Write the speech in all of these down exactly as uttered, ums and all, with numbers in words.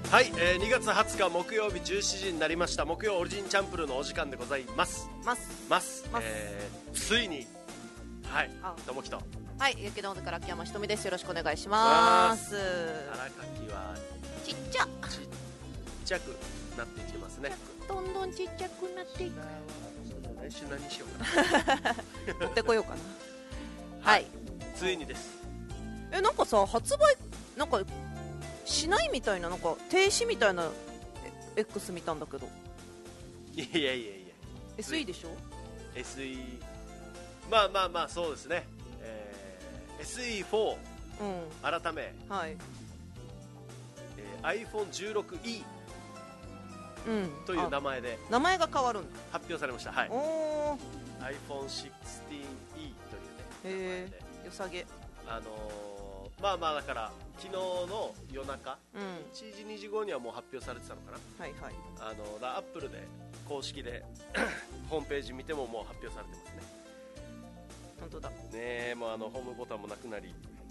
はい、えー、にがつはつか木曜日じゅうしちじになりました。木曜オリジンチャンプルーのお時間でございますますますます、えー、ついにはいともきとはい雪のから秋山ひとみです。よろしくお願いします。 荒垣はちっちゃちっちゃくなっていきますね。 どんどんちっちゃくなっていく。 来週何しようかな持ってこようかなはい、はい、ついにです。 えなんかさ発売なんかしないみたいな、なんか停止みたいな X 見たんだけど。 いやいやいやいやエスイー でしょ。 エスイー まあまあまあそうですね、えー、エスイーフォー、うん、改め、はいえー、アイフォンじゅうろくイー、うん、という名前で名前が変わるんだ。 発表されました。はい、おー アイフォンシックスティーンイー というね、へーよさげ。 あのー、まあまあだから昨日の夜中、うん、いちじにじごにはもう発表されてたのかな。はいはい。あのだアップルで公式でホームページ見てももう発表されてますね。 本当だねえ、もうあのホームボタンもなくなり、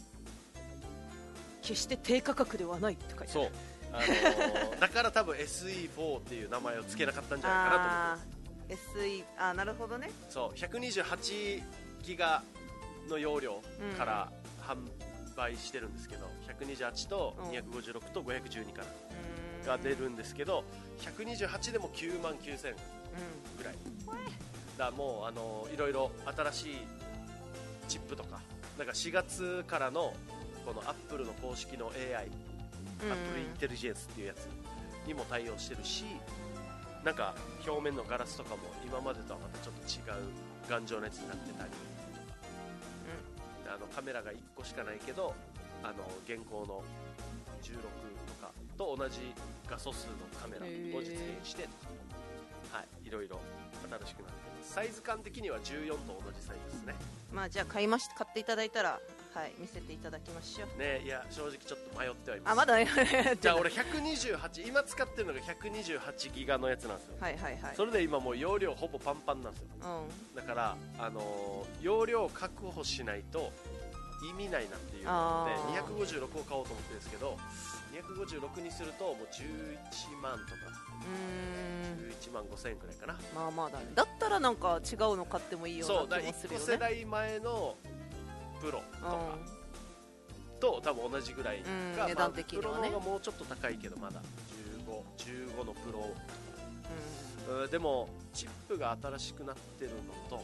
決して低価格ではないって書いてある。 そう、あのー、だから多分 エスイーフォー っていう名前を付けなかったんじゃないかなと思ってます。 エスイー あ、なるほどね。 そうひゃくにじゅうはちギガの容量から販売してるんですけど、ひゃくにじゅうはちとにひゃくごじゅうろくとごひゃくじゅうにからが出るんですけど、ひゃくにじゅうはちでもきゅうまんきゅうせんぐらい、うん、だからもうあのいろいろ新しいチップとか、なんかしがつからのこのアップルの公式の エーアイ、アップルインテリジェンスっていうやつにも対応してるし、なんか表面のガラスとかも今までとはまたちょっと違う頑丈なやつになってたりとか、うん、あのカメラがいっこしかないけど、あの現行のじゅうろくとかと同じ画素数のカメラを実現してとか、はい、いろいろ新しくなってます。サイズ感的にはじゅうよんと同じサイズですね。 まあじゃあ買いまし買っていただいたら、はい、見せていただきましょうね。いや正直ちょっと迷ってはいます。 あ、まだじゃあ俺ひゃくにじゅうはち、今使ってるのがひゃくにじゅうはちギガのやつなんですよ。はいはいはい。それで今もう容量ほぼパンパンなんですよ、うん、だからあのー、容量確保しないと意味ないなっていうのでにひゃくごじゅうろくを買おうと思ってるんですけど、にひゃくごじゅうろくにするともうじゅういちまんとか、うーん、じゅういちまんごせん円くらいかな。 まあまあだね。だったらなんか違うの買ってもいいような気もするよね。 そうだ、いっこ世代前のプロとか、うん、と多分同じぐらいが、 値段的にはね、 まあ、プロの方がもうちょっと高いけどまだじゅうご、じゅうごのプロとか、うん、でもチップが新しくなってるのと、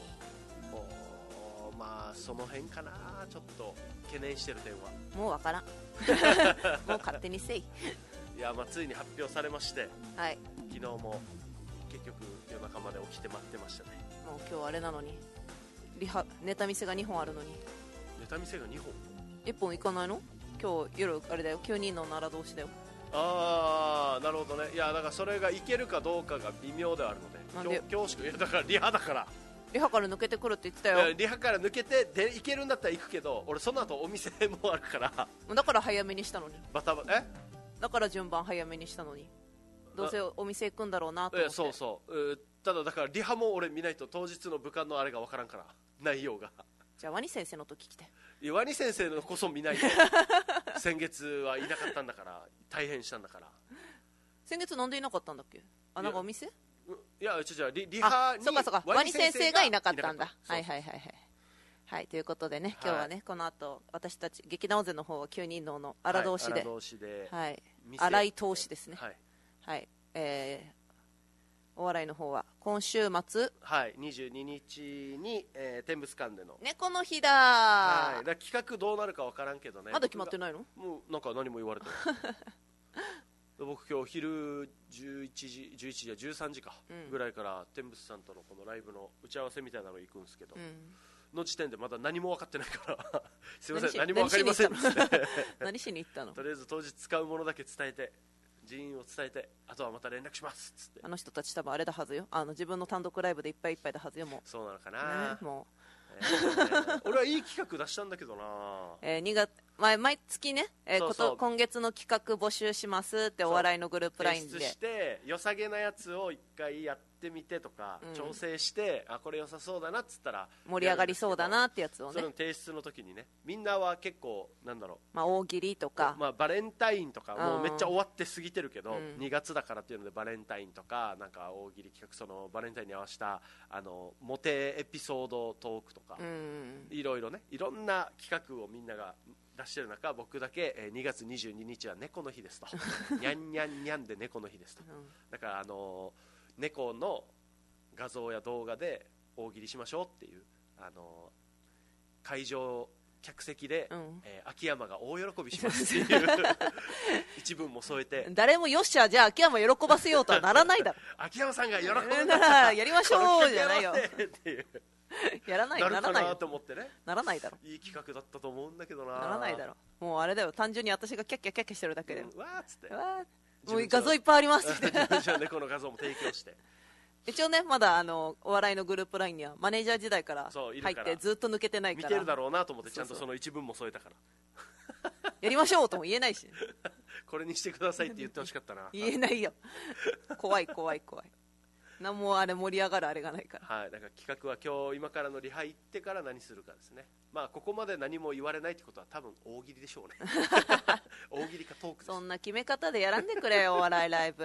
まあその辺かな、ちょっと懸念してる点は。 もうわからんもう勝手にせいいや、まあついに発表されまして、はい、昨日も結局夜中まで起きて待ってましたね。 もう今日あれなのにリハネタ見せがにほんあるのに。 ネタ見せがにほん、 いっぽんいかないの？今日夜あれだよ、きゅうにんの奈良同士だよ。 ああ、なるほどね。いやだからそれがいけるかどうかが微妙ではあるので、恐縮。いやだからリハだから、 リハから抜けてくるって言ってたよ。 リハから抜けてでいけるんだったら行くけど、俺その後お店もあるからだから早めにしたのに。 バタバタ、えだから順番早めにしたのに、どうせお店行くんだろうなと思って。 そうそう、ただだからリハも俺見ないと当日の部下のあれが分からんから、内容が。 じゃあワニ先生の時来て。 いやワニ先生のこそ見ないと先月はいなかったんだから、大変したんだから。 先月なんでいなかったんだっけ。あ、なんかお店、 いや、ちょちょ リ, リハにそうかそうか、ワニ先生がいなかったんだ。はいはいはいはい。はい、ということでね、今日はね、はい、この後私たち劇団勢の方はきゅうにんのの荒通しで、はい、荒通しで、はい、荒い通しですね。はい、はい、えー、お笑いの方は今週末、 はい、にじゅうににちに、えー、天物館での猫の日だ、 はい、だ企画どうなるか分からんけどね。 まだ決まってないの？ もうなんか何も言われてない僕今日昼じゅういちじ、じゅういちじやじゅうさんじか、うん、ぐらいから天物さんとのこのライブの打ち合わせみたいなの行くんですけど、うん、の時点でまだ何も分かってないからすいません、何も分かりません何しに行ったのとりあえず当日使うものだけ伝えて、人員を伝えて、あとはまた連絡しますっつって。 あの人たち多分あれだはずよ、あの自分の単独ライブでいっぱいいっぱいだはずよ。もうそうなのかな、 ね、もうえーね、俺はいい企画出したんだけどな、 えー、にがつ毎, 毎月ね、えー、そうそう、今月の企画募集しますってお笑いのグループラインで提出して、良さげなやつをいっかいやっってみてとか、うん、調整してあこれ良さそうだなっつったら盛り上がりそうだなってやつをね、 その提出の時にねみんなは結構なんだろう、 まあ、大喜利とか、 まあ、バレンタインとかもうめっちゃ終わって過ぎてるけど、うん、にがつだからっていうのでバレンタインとかなんか大喜利企画、そのバレンタインに合わせたあのモテエピソードトークとか、うん、いろいろねいろんな企画をみんなが出してる中、僕だけ、えー、にがつにじゅうににちは猫の日ですとにゃんにゃんにゃんで猫の日ですと、うん、だからあのー、猫の画像や動画で大喜利しましょうっていう、あのー、会場客席で、うんえー、秋山が大喜びしますっていう一文も添えて、 誰もよっしゃじゃあ秋山喜ばせようとはならないだろ秋山さんが喜ぶならやりましょうじゃないよっていうやらないなるかなと思ってね、 ならないだろ、 いい企画だったと思うんだけどな、 ならないだろ、もうあれだよ、単純に私がキャッキャキャッキャしてるだけで、うん、 わーっつってわーもう画像いっぱいありますって自分ちの猫の画像も提供して一応ねまだあのお笑いのグループラインにはマネージャー時代から入ってずっと抜けてないから見てるだろうなと思ってちゃんとその一文も添えたからやりましょうとも言えないしこれにしてくださいって言ってほしかったな言えないよ怖い怖い怖い、何もあれ盛り上がるあれがないから、 はい、だから企画は今日今からのリハ行ってから何するかですね。まあここまで何も言われないってことは多分大喜利でしょうね大喜利かトークです。 そんな決め方でやらんでくれよお笑いライブ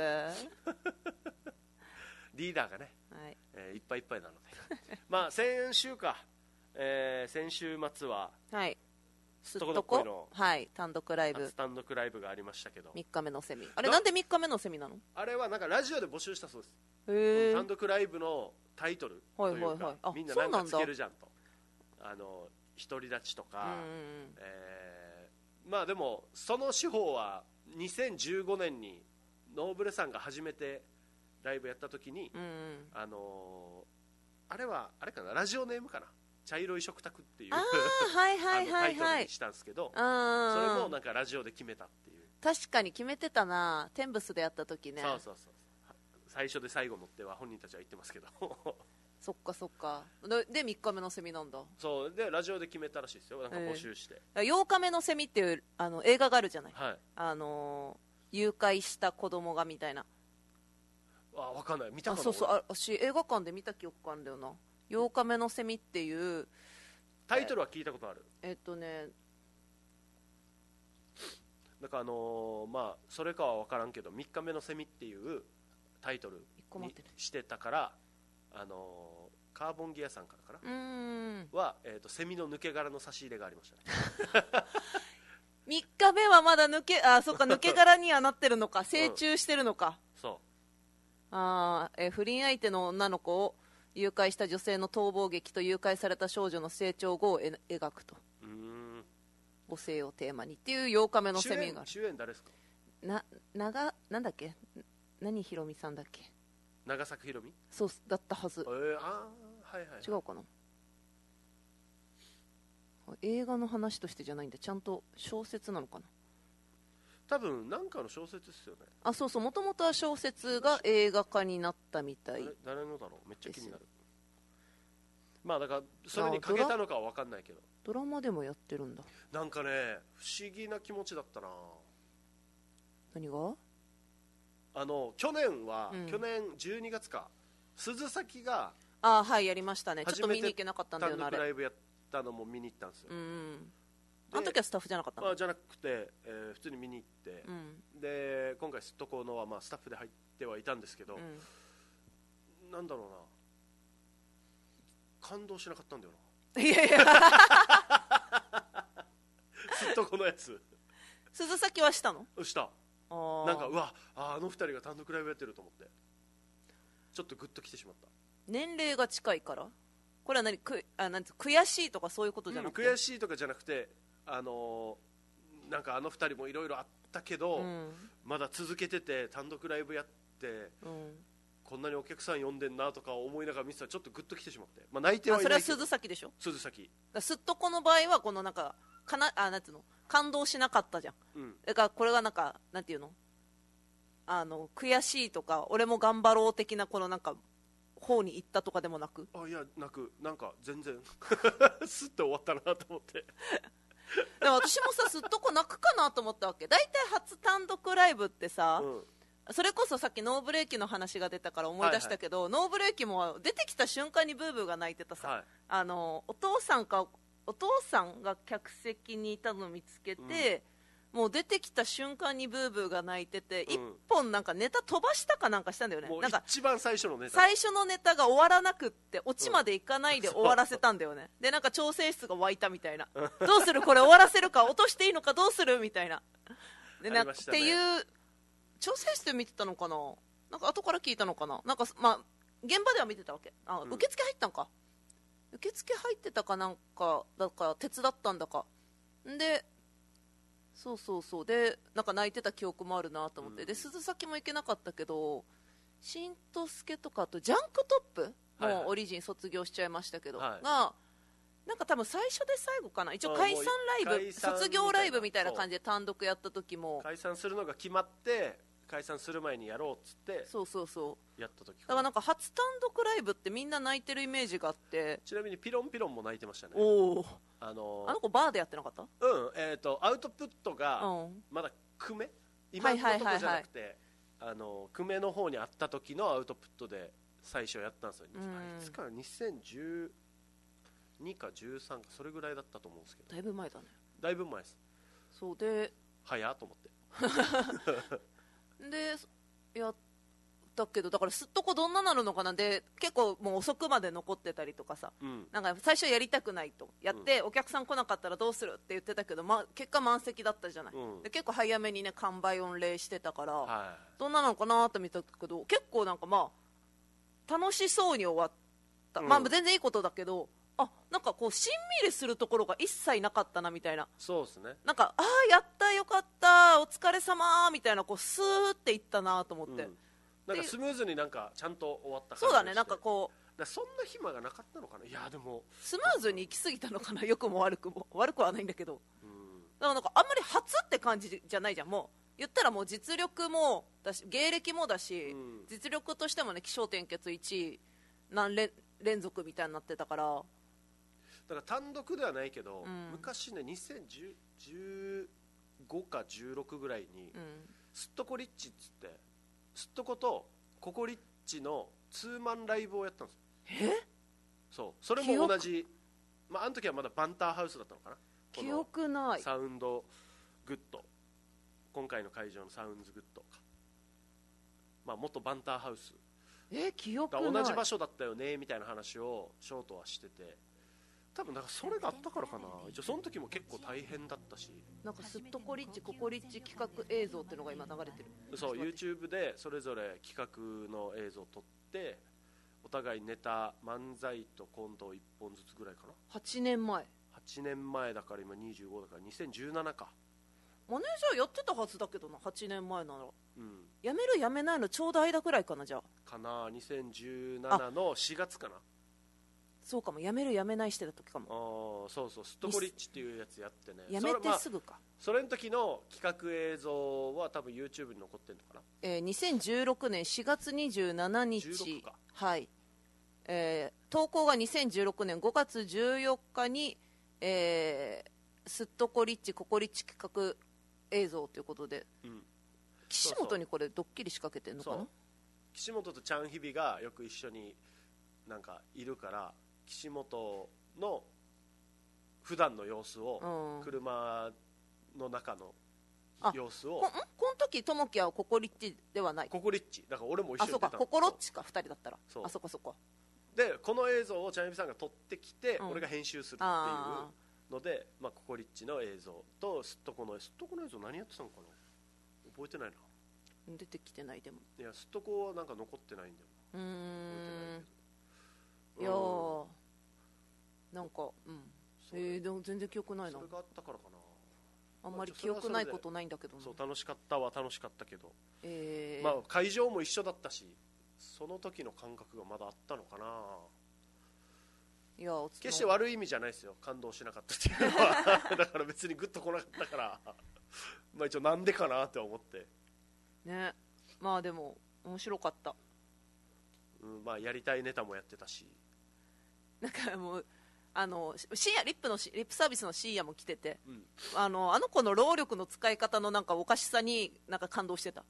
リーダーがね、はいえー、いっぱいいっぱいなのでまあ先週か、えー、先週末ははいすっとこのはい単独ライブスタンドクライブがありましたけど、 みっかめのセミ、あれなんでみっかめのセミなの？ あれはなんかラジオで募集したそうです。 へ単独ライブのタイトルというか、はいはいはい、みんななんかつけるじゃんと、あの独り立ちとか、うんうんえー、まあでもその手法はにせんじゅうごねんにノーブレさんが初めてライブやった時に、うんうん、あのー、あれはあれかな、ラジオネームかな、茶色い食卓っていうはいはいはいはい、 タイトルにしたんですけど、それもなんかラジオで決めたっていう。 確かに決めてたな、テンブスでやった時ね。 そうそうそう、最初で最後のっては本人たちは言ってますけどそっかそっか、でみっかめのセミなんだ。 そうでラジオで決めたらしいですよ、なんか募集して、 えー、ようかめのセミっていうあの映画があるじゃない、はい、あのー、誘拐した子供がみたいな。 あ、分かんない、見たかな。 あ、そうそう、あ、私映画館で見た記憶があるんだよな。ようかめのセミっていうタイトルは聞いたことある。 えー、っとねなんかあのー、まあそれかは分からんけどみっかめのセミっていうタイトルにしてたから、あのー、カーボンギアさんからかな、うーんは、えー、とセミの抜け殻の差し入れがありましたねみっかめはまだ抜けあそっか抜け殻にはなってるのか、成虫してるのか、 うん、そうあ、えー、不倫相手の女の子を誘拐した女性の逃亡劇と誘拐された少女の成長後をえ描くと、うーん母性をテーマにっていうようかめのセミがある。 主演誰ですか？ な長なんだっけ、何ひろみさんだっけ、 長作ひろみ、 そうだったはず、 えー、あはいはい、 違うかな、映画の話としてじゃないんだ、ちゃんと小説なのかな、 多分なんかの小説ですよね。 あ、そうそう、もともとは小説が映画化になったみたい。 誰のだろう、めっちゃ気になる。まあだからそれにかけたのかは分かんないけど、 ドラマでもやってるんだ。 なんかね不思議な気持ちだったな。 何が？ あの去年は、うん、去年じゅうにがつか、鈴崎があ、はい、やりましたね。ちょっと見に行けなかったんだよな、あれ。 単独ライブやったのも見に行ったんですよ。うん、 あの時はスタッフじゃなかったの？ あ、じゃなくて、えー、普通に見に行って、うん、で今回すっとこのは、まあ、スタッフで入ってはいたんですけど、うん、なんだろうな、感動しなかったんだよな。いやいやすっとこのやつ鈴崎はしたの？ した。あ、なんかうわ あ, あの二人が単独ライブやってると思ってちょっとグッときてしまった。 年齢が近いから？これは何くあなんて悔しいとかそういうことじゃなくて、 うん、悔しいとかじゃなくて、あのー、なんかあの二人もいろいろあったけど、うん、まだ続けてて単独ライブやって、うん、こんなにお客さん呼んでんなとか思いながら見てたらちょっとグッときてしまって、まあ、泣いてはいないけど。 それは鈴崎でしょ？ 鈴崎だすっとこの場合はこのなんかかなあなんていうの感動しなかったじゃん、うん、だからこれがなんかなんていうのあの悔しいとか俺も頑張ろう的なこのなんか方に行ったとかでもなく、 あ、いやなく、なんか全然スッと終わったなと思ってでも私もさすっとこ泣くかなと思ったわけ。大体初単独ライブってさ、うん、 それこそさっきノーブレーキの話が出たから思い出したけど、はいはい、ノーブレーキも出てきた瞬間にブーブーが泣いてたさ、はい、あのお父さんかお父さんが客席にいたのを見つけて、うん、もう出てきた瞬間にブーブーが泣いてて、うん、一本なんかネタ飛ばしたかなんかしたんだよね。 もうなんか一番最初のネタ最初のネタが終わらなくってオチまでいかないで終わらせたんだよね、うん、でなんか調整室が湧いたみたいなどうするこれ終わらせるか落としていいのかどうするみたいなでな、ね、っていう調整室で見てたのかな、なんか後から聞いたのかな、なんかまあ現場では見てたわけ。あ、受付入ったんか、受付入ってたかなんかだから手伝ったんだかで、そうそうそうでなんか泣いてた記憶もあるなと思って、うん、で鈴崎も行けなかったけどしんとすけとかあとジャンクトップもうオリジン卒業しちゃいましたけど、はいはい、がなんか多分最初で最後かな、一応解散ライブ卒業ライブみたいな感じで単独やった時も解散するのが決まって解散する前にやろうっつってそうそうそうやった時だからなんか初単独ライブってみんな泣いてるイメージがあって、 ちなみにピロンピロンも泣いてましたね。 おあのー、あの子バーでやってなかった？ うんえーとアウトプットがまだ久米、うん、今のとこじゃなくてあの久米の方にあった時のアウトプットで最初やったんですよ、うん、いつからにせんじゅうにかじゅうさんかそれぐらいだったと思うんですけど、 だいぶ前だね。 だいぶ前です。 そうで早っと思ってでやったけどだからすっとこどんななるのかなで結構もう遅くまで残ってたりとかさ、うん、なんか最初やりたくないとやって、うん、お客さん来なかったらどうするって言ってたけど、まあ、結果満席だったじゃない、うん、で結構早めにね完売御礼してたから、はい、どんなのかなと見たけど結構なんかまあ楽しそうに終わった、うん、まあ全然いいことだけどあなんかこうしんみりするところが一切なかったなみたいな。 そうですね。 なんかああやったよかったお疲れ様みたいなこうスーっていったなと思って、うん、 なんかスムーズになんかちゃんと終わった感じそうだねなんかこうだそんな暇がなかったのかな。いやでもスムーズに行き過ぎたのかな良くも悪くも悪くはないんだけど、うん、だからなんかあんまり初って感じじゃないじゃん。もう言ったらもう実力もだし芸歴もだし、うん、実力としてもね起承転結いちい何連連続みたいになってたからだから単独ではないけど、うん、昔ねにせんじゅうごかじゅうろくぐらいに、うん、すっとこリッチっつってすっとことココリッチのツーマンライブをやったんですよ。 えそうそれも同じ、まあ、あの時はまだバンターハウスだったのかな。 記憶ない。 サウンドグッド今回の会場のサウンズグッドか、まあ、元バンターハウスえ記憶ない同じ場所だったよねみたいな話をショートはしてて多分なんかそれがあったからかな。一応その時も結構大変だったしなんかすっとこリッチココリッチ企画映像っていうのが今流れてる。 そう YouTube でそれぞれ企画の映像を撮ってお互いネタ漫才とコントをいっぽんずつぐらいかな。 はちねんまえはちねんまえだから今にじゅうごだからにせんじゅうななか。 マネージャーやってたはずだけどなはちねんまえなら、うん、やめるやめないのちょうど間ぐらいかな。じゃあかなにせんじゅうななのしがつかな。 そうかもやめるやめないしてた時かも。あそうそうスットコリッチっていうやつやってねやめてすぐかそ,、まあ、それの時の企画映像は多分 YouTube に残ってるのかな、 えー、にせんじゅうろくねんしがつにじゅうしちにちじゅうろくかはい、えー、投稿がにせんじゅうろくねんごがつじゅうよっかに、えー、スットコリッチココリッチ企画映像ということで、うん、岸本にこれドッキリ仕掛けてるのかな。 岸本とチャンヒビがよく一緒になんかいるから岸本の普段の様子を、うん、車の中の様子をこ, この時ともきはココリッチではない。 ココリッチだから俺も一緒に出た。 あそうかココロッチかふたりだったらそうあそこそこでこの映像をチャンヒビさんが撮ってきて、うん、俺が編集するっていうので、まあ、ココリッチの映像とすっとこのすっとこの映像何やってたのかな覚えてないな。 出てきてない。でもいやすっとこはなんか残ってないんだよ。 うーんいやーなんかうんえー、でも全然記憶ないな。 それがあったからかな。 あんまり記憶ないことないんだけどな。 そう楽しかったは楽しかったけど、 えーまあ、会場も一緒だったしその時の感覚がまだあったのかな。 いや決して悪い意味じゃないですよ感動しなかったっていうのはだから別にグッと来なかったからまあ一応なんでかなって思ってね。まあでも面白かった、 うんまあ、やりたいネタもやってたしなんかもうあの深夜リップのリップサービスの深夜も来てて、うん、あのあの子の労力の使い方のなんかおかしさになんか感動してた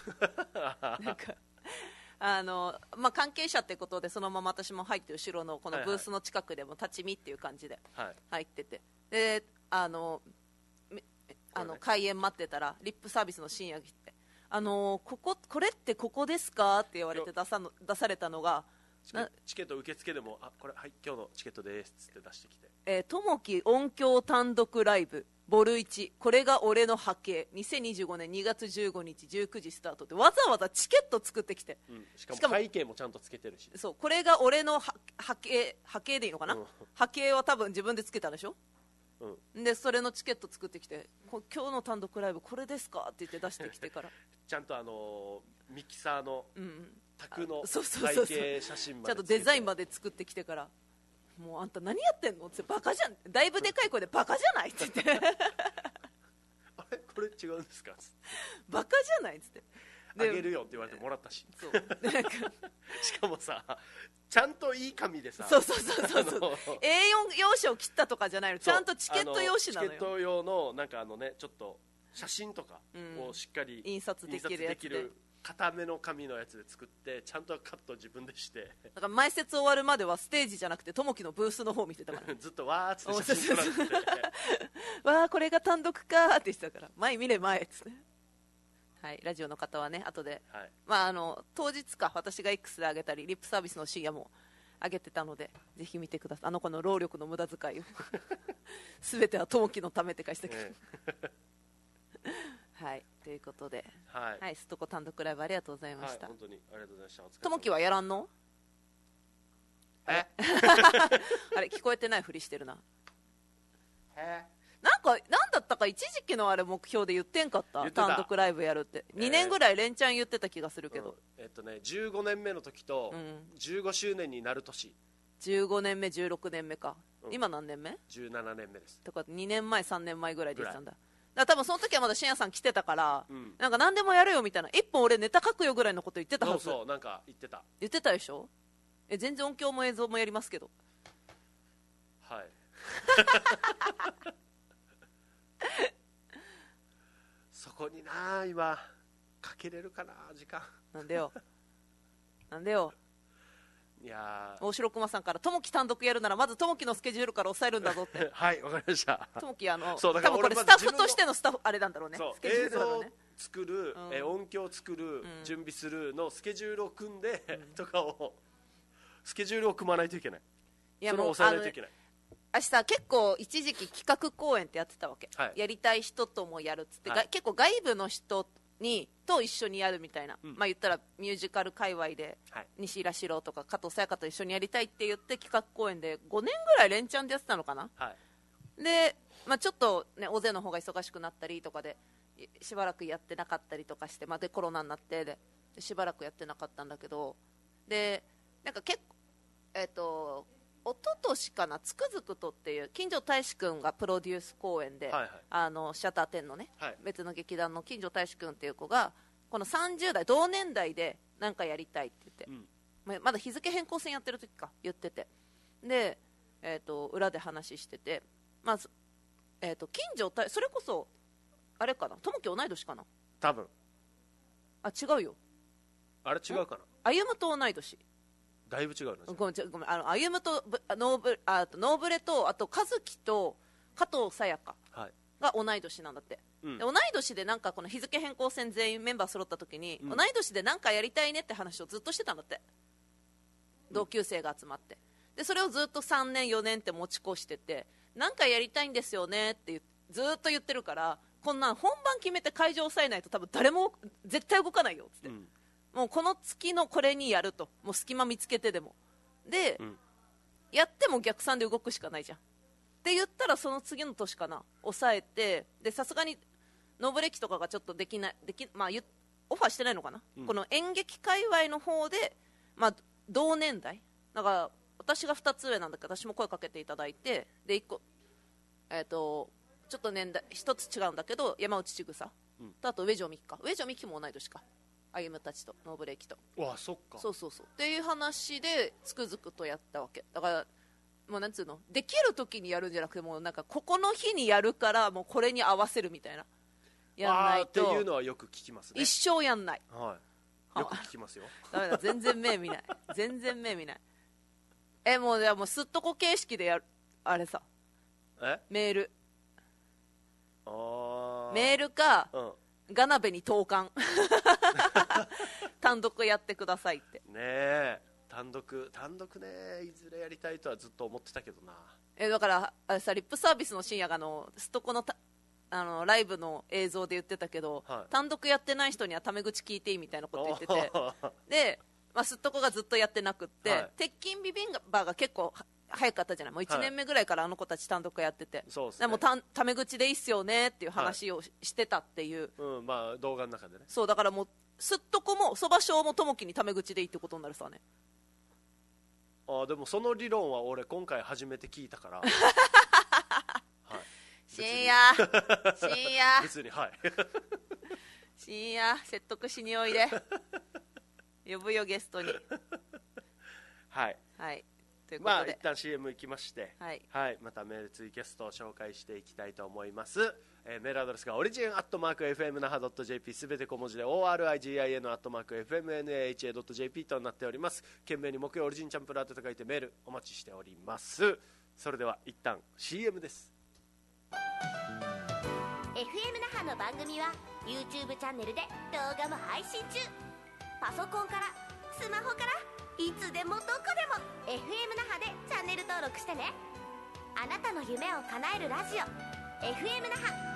なんかあの、まあ、関係者ってことでそのまま私も入って後ろのこのブースの近くでも立ち見っていう感じで入ってて、はい、であのあの開演待ってたらリップサービスの深夜来て、あのこここれってここですかって言われて出さの出されたのが、 チケ、チケット受付でも、あ、これはい今日のチケットですって出してきて、 えー、ともき音響単独ライブボルいち、これが俺の波形、にせんにじゅうごねんにがつじゅうごにちじゅうくじスタートってわざわざチケット作ってきて、 うん、しかも背景もちゃんとつけてるし、 そう、これが俺の波形、波形でいいのかな、うん、波形は多分自分でつけたでしょ、うん、でそれのチケット作ってきて、こ今日の単独ライブこれですかって言って出してきてからちゃんとあのー、ミキサーの卓の背景写真までちゃんとデザインまで作ってきてから、もうあんた何やってんのってバカじゃん、だいぶでかい声でバカじゃないって言ってあれこれ違うんですかバカじゃないっつってあげるよって言われてもらったし、そうなんかしかもさちゃんといい紙でさ、 そうそうそうそうそうエーよん 用紙を切ったとかじゃないの、ちゃんとチケット用紙なのよ。 チケット用のなんかあのねちょっと写真とかをしっかり、 うん、印刷できるやつで固めの紙のやつで作ってちゃんとカット自分でして、 だから前説終わるまではステージじゃなくてともきのブースの方見てたからずっとわーっつって写真撮られててわーこれが単独かーって言ってたから、前見れ前っつって、はい、ラジオの方はね後で、はい、まあ、あの当日か私が X で上げたりリップサービスの深夜も上げてたのでぜひ見てください。あの子の労力の無駄遣いを全てはともきのためって書いてたけど、ねはい、ということで、はい、はい、すっとこ単独ライブありがとうございました。 はい、本当にありがとうございました。 ともきはやらんの？ えあれ聞こえてないふりしてるな。 えなんかなんだったか一時期のあれ目標で言ってんかった？単独ライブやるってにねんぐらい連チャン言ってた気がするけど、 うん、えっとねじゅうごねんめの時とじゅうごしゅうねんになる年、 じゅうごねんめじゅうろくねんめか、うん、今何年目？ じゅうななねんめです。 とかにねんまえさんねんまえぐらいで言ってたんだ。だから多分その時はまだ深夜さん来てたから、うん、なんか何でもやるよみたいな、一本俺ネタ書くよぐらいのこと言ってたはず。 そうそう、なんか言ってた言ってたでしょ。え全然音響も映像もやりますけど、 はいそこにな今かけれるかな時間。 なんでよなんでよ。 いや大城熊さんからともき単独やるならまずともきのスケジュールから抑えるんだぞってはいわかりました。 ともきあのそうだから多分これスタッフとしてのスタッフあれなんだろうね。 そうスケジュールだろうね。 映像作る、うん、え音響作る、うん、準備するのスケジュールを組んで、うん、とかをスケジュールを組まないといけない。いやそれを抑えないといけない。 明日結構一時期企画公演ってやってたわけ、はい、やりたい人ともやるっつって、はい、結構外部の人にと一緒にやるみたいな、うん、まあ言ったらミュージカル界隈で、はい、西浦四郎とか加藤沙也加と一緒にやりたいって言って企画公演でごねんぐらい連チャンでやってたのかな、はい、で、まあ、ちょっとね大勢の方が忙しくなったりとかでしばらくやってなかったりとかして、まあ、でコロナになってでしばらくやってなかったんだけど、でなんか結構えっ、ー、と一昨年かな、つくづくとっていう金城大志君がプロデュース公演で、はいはい、あのシャッター店のね、はい、別の劇団の金城大志君っていう子がこのさんじゅう代同年代で何かやりたいって言って、うん、まだ日付変更線やってる時か言ってて、で、えー、と裏で話してて、まず、えー、と金城大それこそあれかな、ともき同い年かな多分。 あ違うよ、 あれ違うかな、 歩むと同い年、 だいぶ違うな。 ごめんごめん、あの歩むとノーブあとノーブレとあと和樹と加藤沙也加が同い年なんだって、はい、で同い年でなんかこの日付変更線全員メンバー揃った時に、うん、同い年でなんかやりたいねって話をずっとしてたんだって、うん、同級生が集まって、でそれをずっとさんねんよねんって持ち越してて、なんかやりたいんですよねってずっと言ってるから、こんなん本番決めて会場抑えないと多分誰も絶対動かないよっつって、うん、もうこの月のこれにやると、もう隙間見つけてでもで、うん、やっても逆算で動くしかないじゃんって言ったら、その次の年かな抑えて、でさすがにノーブレキとかがちょっとできないでき、まあ、オファーしてないのかな、うん、この演劇界隈の方で、まあ、同年代だから私がふたつ上なんだけど、私も声かけていただいて、でいっこ、えー、とちょっと年代ひとつ違うんだけど山内千草、うん、とあと上条美希か、上条美希も同い年か、歩むたちとノーブレーキと、 わあそっか、 そうそうそうっていう話でつくづくとやったわけだから、もうなんつうの、できる時にやるんじゃなくて、もうなんかここの日にやるからもうこれに合わせるみたいな、 やんないとっていうのはよく聞きますね。 一生やんない、 はい、よく聞きますよ。 ダメだ、全然目見ない全然目見ない。えもうじゃあもうすっとこ形式でやる、あれさ、 えメールあメールか、 うん、 ガナベに投函単独やってくださいってねえ、単独単独ね、いずれやりたいとはずっと思ってたけどな。 えだからあれさ、リップサービスの深夜があのすっとこのたあのライブの映像で言ってたけど、はい、単独やってない人にはタメ口聞いていいみたいなこと言っててで、まあ、すっとこがずっとやってなくって、はい、鉄筋ビビンバが結構早かったじゃない、もういちねんめぐらいからあの子たち単独やってて、はい、 そうですね、 でもたタメ口でいいっすよねっていう話を し,、はい、してたっていう、 うんまあ、動画の中でね。 そうだからもうすっとこもそばしょうもともきにタメ口でいいってことになるさね。 あでもその理論は俺今回初めて聞いたからはい、 深夜深夜別にはい深夜説得しにおいで呼ぶよゲストにはいはいということで、 まあ一旦 シーエム 行きまして、 はい、 はい、またメールツイキャストを紹介していきたいと思います。えー、メールアドレスがオリジンアットマーク エフエムナハドットジェーピー すべて小文字で オーアールアイジーアイエヌ アットマーク エフエムエヌエイチエー ドット ジェーピー となっております。懸命に木曜オリジンチャンプラーと書いてメールお待ちしております。それでは一旦 シーエム です。 エフエム 那覇の番組は YouTube チャンネルで動画も配信中。パソコンからスマホからいつでもどこでも エフエム 那覇でチャンネル登録してね。あなたの夢を叶えるラジオ エフエム 那覇。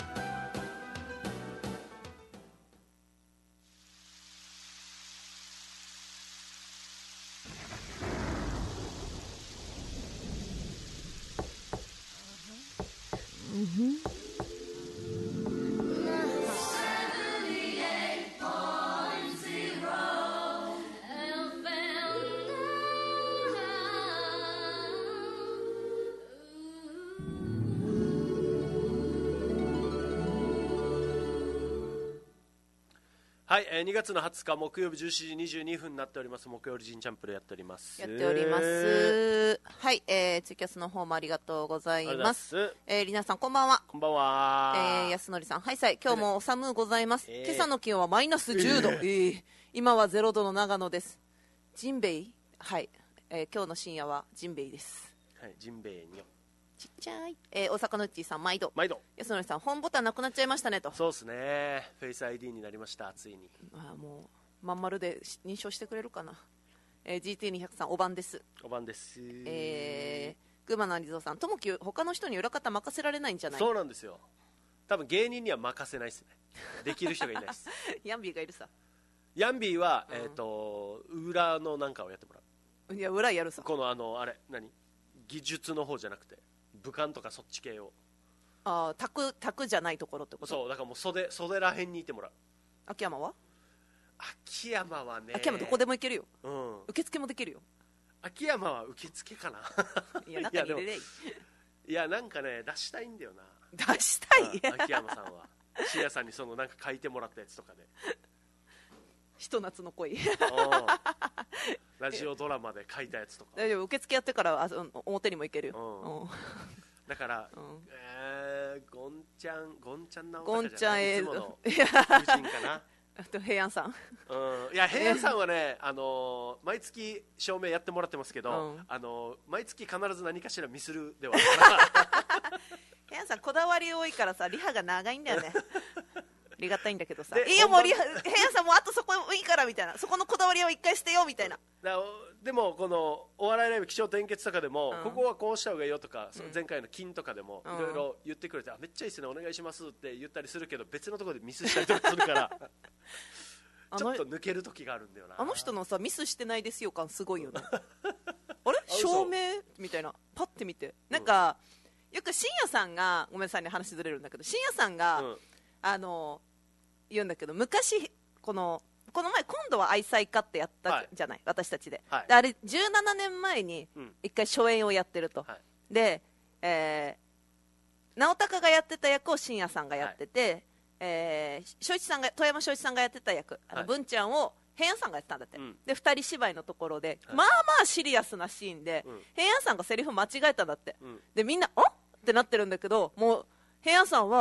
はい、えー、にがつのはつか木曜日じゅうしちじにじゅうにふんになっております。木曜オリジンチャンプルやっておりますやっておりますはい、えー、ツイキャスの方もありがとうございます。えー、りなさんこんばんは。 こんばんは。 えー、安則さんはいさい、今日もお寒うございます、えー、今朝の気温はマイナスじゅうど、えーえー、今はゼロどの長野です。ジンベイはい、えー、今日の深夜はジンベイです。 はい、ジンベイにょちっちゃい、えー、大阪のうっちーさん毎度毎度。 安則さん本ボタンなくなっちゃいましたねと。 そうですね、フェイス アイディー になりましたついに。 あもうまん丸で認証してくれるかな、えー、ジーティーにひゃく さんおばんです。 おばんです。 えー、群馬の有蔵さんともき他の人に裏方任せられないんじゃない。 そうなんですよ、多分芸人には任せないですねできる人がいないですヤンビーがいるさ。 ヤンビーは、えーと、裏のなんかをやってもらう。いや裏やるさ。 このあのあれ何技術の方じゃなくて武漢とかそっち系を。 ああ、宅宅じゃないところってこと。 そうだからもう袖袖らへんにいてもらう。 秋山は秋山はね、 秋山どこでも行けるよ、 うん、 受付もできるよ。 秋山は受付かないや中に入れれいいやなんかね出したいんだよな。 出したい秋山さんはシアさんにそのなんか書いてもらったやつとかでひと夏の恋ラジオドラマで書いたやつとか。 大丈夫、受付やってからあ表にも行けるよ、 うんうん、だから、うんえー、ゴンちゃんゴンちゃんなゴンちゃんえー、いつもの友人かなあと平安さん、 うん、いや平安さんはね、あのー、毎月証明やってもらってますけど、うんあのー、毎月必ず何かしらミスるではある平安さんこだわり多いからさリハが長いんだよねありがたいんだけどさ、いいよもうリハ平安さんもうあとそこいいからみたいな、そこのこだわりを一回捨てようみたいな。 だでもこのお笑いライブ起承転結とかでも、うん、ここはこうした方がいいよとか、うん、前回の金とかでもいろいろ言ってくれて、うん、あめっちゃいいですねお願いしますって言ったりするけど別のところでミスしたりとかするからちょっと抜ける時があるんだよな。 あの人のさミスしてないですよ感すごいよねあれ照明みたいなパッて見てなんか、うん、よく深夜さんがごめんなさいね話ずれるんだけど深夜さんが、うん、あの言うんだけど昔このこの前今度は愛妻家ってやったじゃない、はい、私たち で,、はい、であれじゅうななねんまえに一回初演をやってると、はい、で、えー、直隆がやってた役を深夜さんがやってて、はいえー、正一さんが富山正一さんがやってた役あの、はい、文ちゃんを平安さんがやってたんだって、うん、でふたり芝居のところで、はい、まあまあシリアスなシーンで、うん、平安さんがセリフ間違えたんだって、うん、でみんなあってなってるんだけどもう平安さんは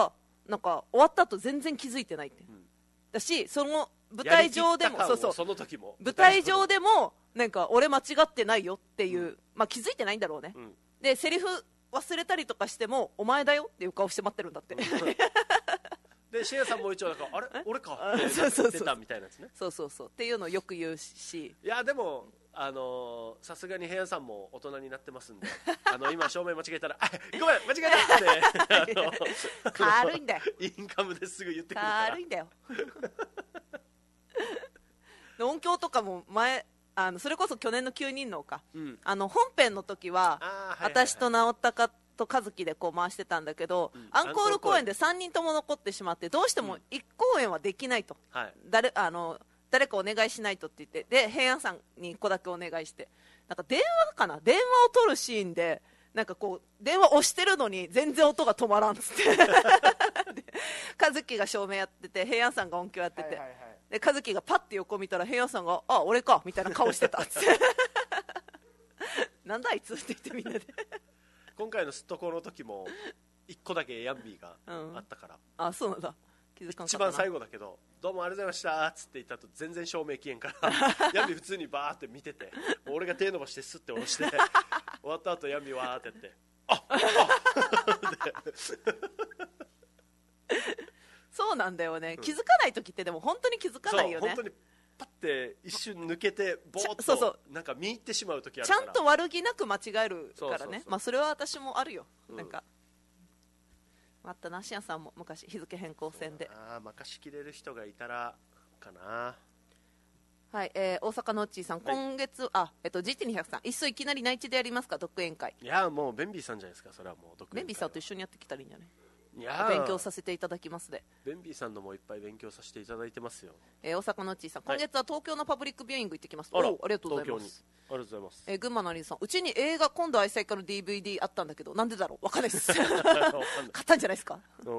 なんか終わった後全然気づいてないって、うん、だしその舞台上でもそうそうその時も舞台上でもなんか俺間違ってないよっていう、うん、まあ気づいてないんだろうね、うん、でセリフ忘れたりとかしてもお前だよっていう顔して待ってるんだって、うん、 でシエさんも一応なんかあれ俺かってなってたみたいなやつね。 そうそうそうっていうのをよく言うし、 いやでもあのさすがに平野さんも大人になってますんであの今照明間違えたらあごめん間違えたって軽いんだよインカムですぐ言ってくるから軽いんだよ音響とかも前あのそれこそ去年のきゅうにんのか、うん、あの本編の時は、はいはいはい、私と直隆と和樹でこう回してたんだけど、うん、アンコール公演でさんにんとも残ってしまってどうしてもいち公演はできないと、うんはい、誰あの誰かお願いしないとって言ってで平安さんにいっこだけお願いしてなんか電話かな電話を取るシーンでなんかこう電話押してるのに全然音が止まらんっつって和樹が照明やってて平安さんが音響やってて、はいはいはい、で和樹がパッて横見たら平安さんがあ俺かみたいな顔してたっつってなんだあいつって言ってみんなで今回のすっとこの時もいっこだけヤンビーがあったから、 うん、あそうなんだ気づかんかったな。 一番最後だけどどうもありがとうございましたっつって言った後全然照明消えんからヤンビー普通にバーって見てて俺が手伸ばしてスッて下ろして終わった後ヤンビーわーってやってあっそうなんだよね、うん、気づかない時ってでも本当に気づかないよね。 そう本当にパッて一瞬抜けてボーッとそうそうなんか見入ってしまう時あるからちゃんと悪気なく間違えるからね。まあそれは私もあるよ、うん、なんかあったな。しやさんも昔日付変更線でああ任しきれる人がいたらかな。 はい、えー、大阪のうっちーさん、はい、今月あ、えっと、ジーティーにひゃく さんいっそいきなり内地でやりますか独演会。 いやもうベンビーさんじゃないですか。それはもう独演会ベンビーさんと一緒にやってきたらいいんじゃない。 いや勉強させていただきますでベンビーさんのもいっぱい勉強させていただいてますよ、 えー、大阪のうっちーさん、今月は東京のパブリックビューイング行ってきます。あら、おありがとうございます。 ありがとうございます、 えー、群馬のリンさん、うちに映画今度愛妻家の ディーブイディー あったんだけどなんでだろうわかんないです買ったんじゃないですか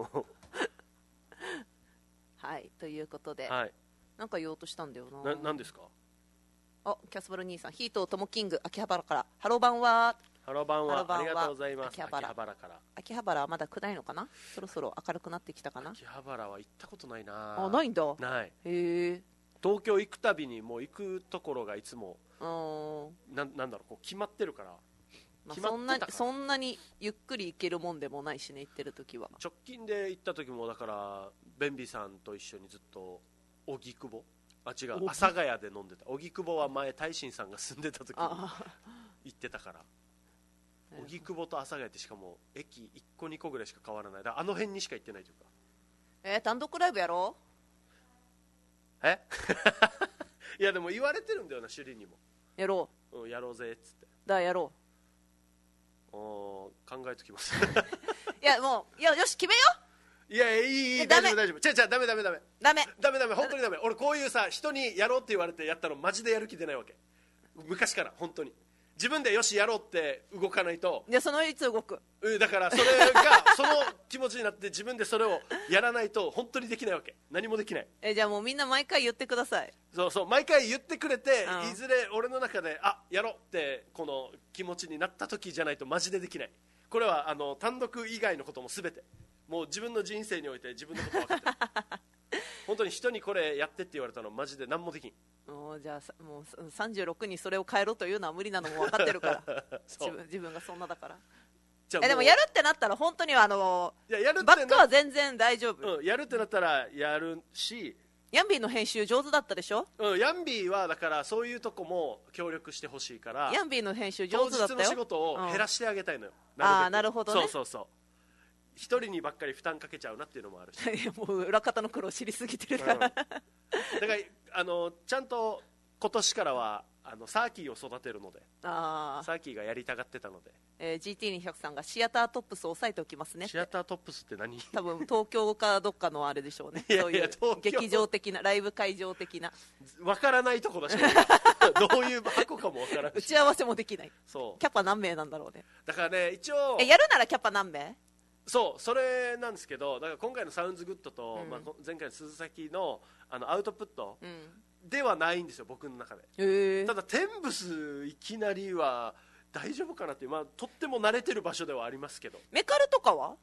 はいということで、はい、なんか言おうとしたんだよな。 ななんですか。 あキャスバル兄さん、ヒートともキング秋葉原からハローバンはハローバンはありがとうございます。秋葉原から秋葉原はまだ暗いのかな。そろそろ明るくなってきたかな。 秋葉原は行ったことないな。 あないんだ。 ない。 へえ。 東京行くたびにもう行くところがいつもな, なんだろうこう決まってるから、 まあ、そんなにそんなにゆっくり行けるもんでもないしね行ってる時は。 直近で行った時もだからベンビーさんと一緒にずっと荻窪あ違う阿佐ヶ谷で飲んでた。荻窪は前大臣さんが住んでた時に行ってたから荻窪と阿佐ヶ谷ってしかも駅いっこにこぐらいしか変わらない。だからあの辺にしか行ってないというか。 えー、単独ライブやろう。 えいやでも言われてるんだよな、首里にも。 やろう、うん、やろうぜっつってだやろう。お考えときますいやもういやよし決めよう。いやいいいい大丈夫大丈夫。違う違うダメダメダメダメダメダメ本当にダメ。俺こういうさ人にやろうって言われてやったのマジでやる気出ないわけ。昔から本当に自分でよしやろうって動かないと。 いやそのいつ動く。 だからそれがその気持ちになって自分でそれをやらないと本当にできないわけ。何もできない。 えじゃあもうみんな毎回言ってください。 そうそう毎回言ってくれて、うん、いずれ俺の中であやろうってこの気持ちになった時じゃないとマジでできない。これはあの単独以外のことも全てもう自分の人生において自分のこと分かってる本当に人にこれやってって言われたのマジで何もできん。 もうじゃあもうさんじゅうろくにそれを変えろというのは無理なのも分かってるから自分自分がそんなだから。じゃえでもやるってなったら本当にあのいややるってバックは全然大丈夫、 うん、やるってなったらやるし。 ヤンビーの編集上手だったでしょ。 うん、ヤンビーはだからそういうとこも協力してほしいからヤンビーの編集上手だったよ。 当日の仕事を減らしてあげたいのよ、 うん、ああなるほどね。 そうそうそう一人にばっかり負担かけちゃうなっていうのもあるしもう裏方の苦労知りすぎてるから、うん、だからあのちゃんと今年からはあのサーキーを育てるので。あサーキーがやりたがってたので、 えー、ジーティーにひゃく さんがシアタートップスを押さえておきますね。 シアタートップスって何。 多分東京かどっかのあれでしょうねいやいやそういう劇場的なライブ会場的なわからないとこだしどういう箱かもわからないし打ち合わせもできない。 そうキャパ何名なんだろうね。 だからね一応えやるならキャパ何名。 そうそれなんですけどだから今回のサウンズグッドと、うんまあ、前回の鈴崎 の, あのアウトプット、うんではないんですよ僕の中で。へただテンブスいきなりは大丈夫かなっていう、まあ、とっても慣れてる場所ではありますけど。 メカルとかは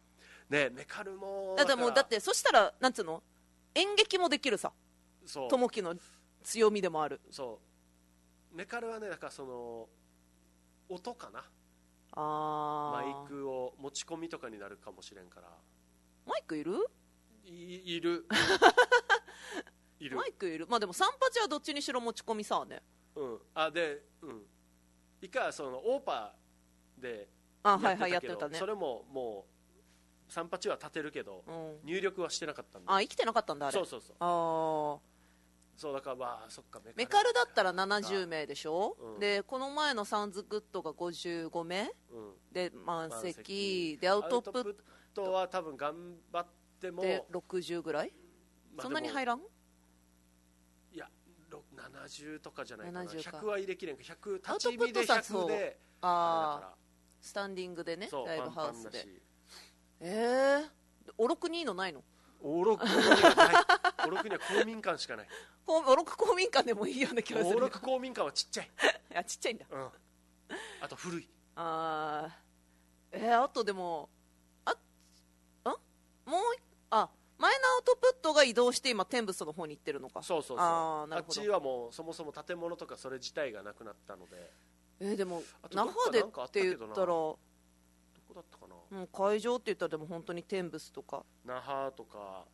ねメカルもだってもうだってそしたらなんつうの演劇もできるさ、友樹の強みでもある。 そうメカルはねだからその音かな、 あマイクを持ち込みとかになるかもしれんから。 マイクいるい, いるいるマイクいる。まあでも三八はどっちにしろ持ち込みさね。 うんあでうんいかそのオーパーであはいはいやってたね。 それももう三八は立てるけど、うん、入力はしてなかったんで。 あ生きてなかったんだあれ。 そうそうそう。 ああそうだからまあそっかメカルメカルだったらななじゅうめいでしょ、うん、でこの前のサンズグッドがごじゅうごめい、うん、で満席でアウトプットは多分頑張ってもでろくじゅうぐらい、まあ、そんなに入らん。 いやななじゅうとかじゃないかな。 ななじゅうかひゃくは入れきれんか。ひゃく立ち見でひゃくでああスタンディングでねライブハウスで。ええー、おろくにのないの。 おろくにはないおろくには公民館しかない。 おろく公民館でもいいような気がする。 おろく公民館はちっちゃいいやちっちゃいんだ、 うん、あと古い。 あーえー、あとでもあんもうあ前のアウトプットが移動して今テンブスの方に行ってるのか。 そうそうそう。 あ, あっちはもうそもそも建物とかそれ自体がなくなったので。 えー、でも那覇でって言ったらどこだったかな、 うん、会場って言ったらでも本当にテンブスとか那覇とか。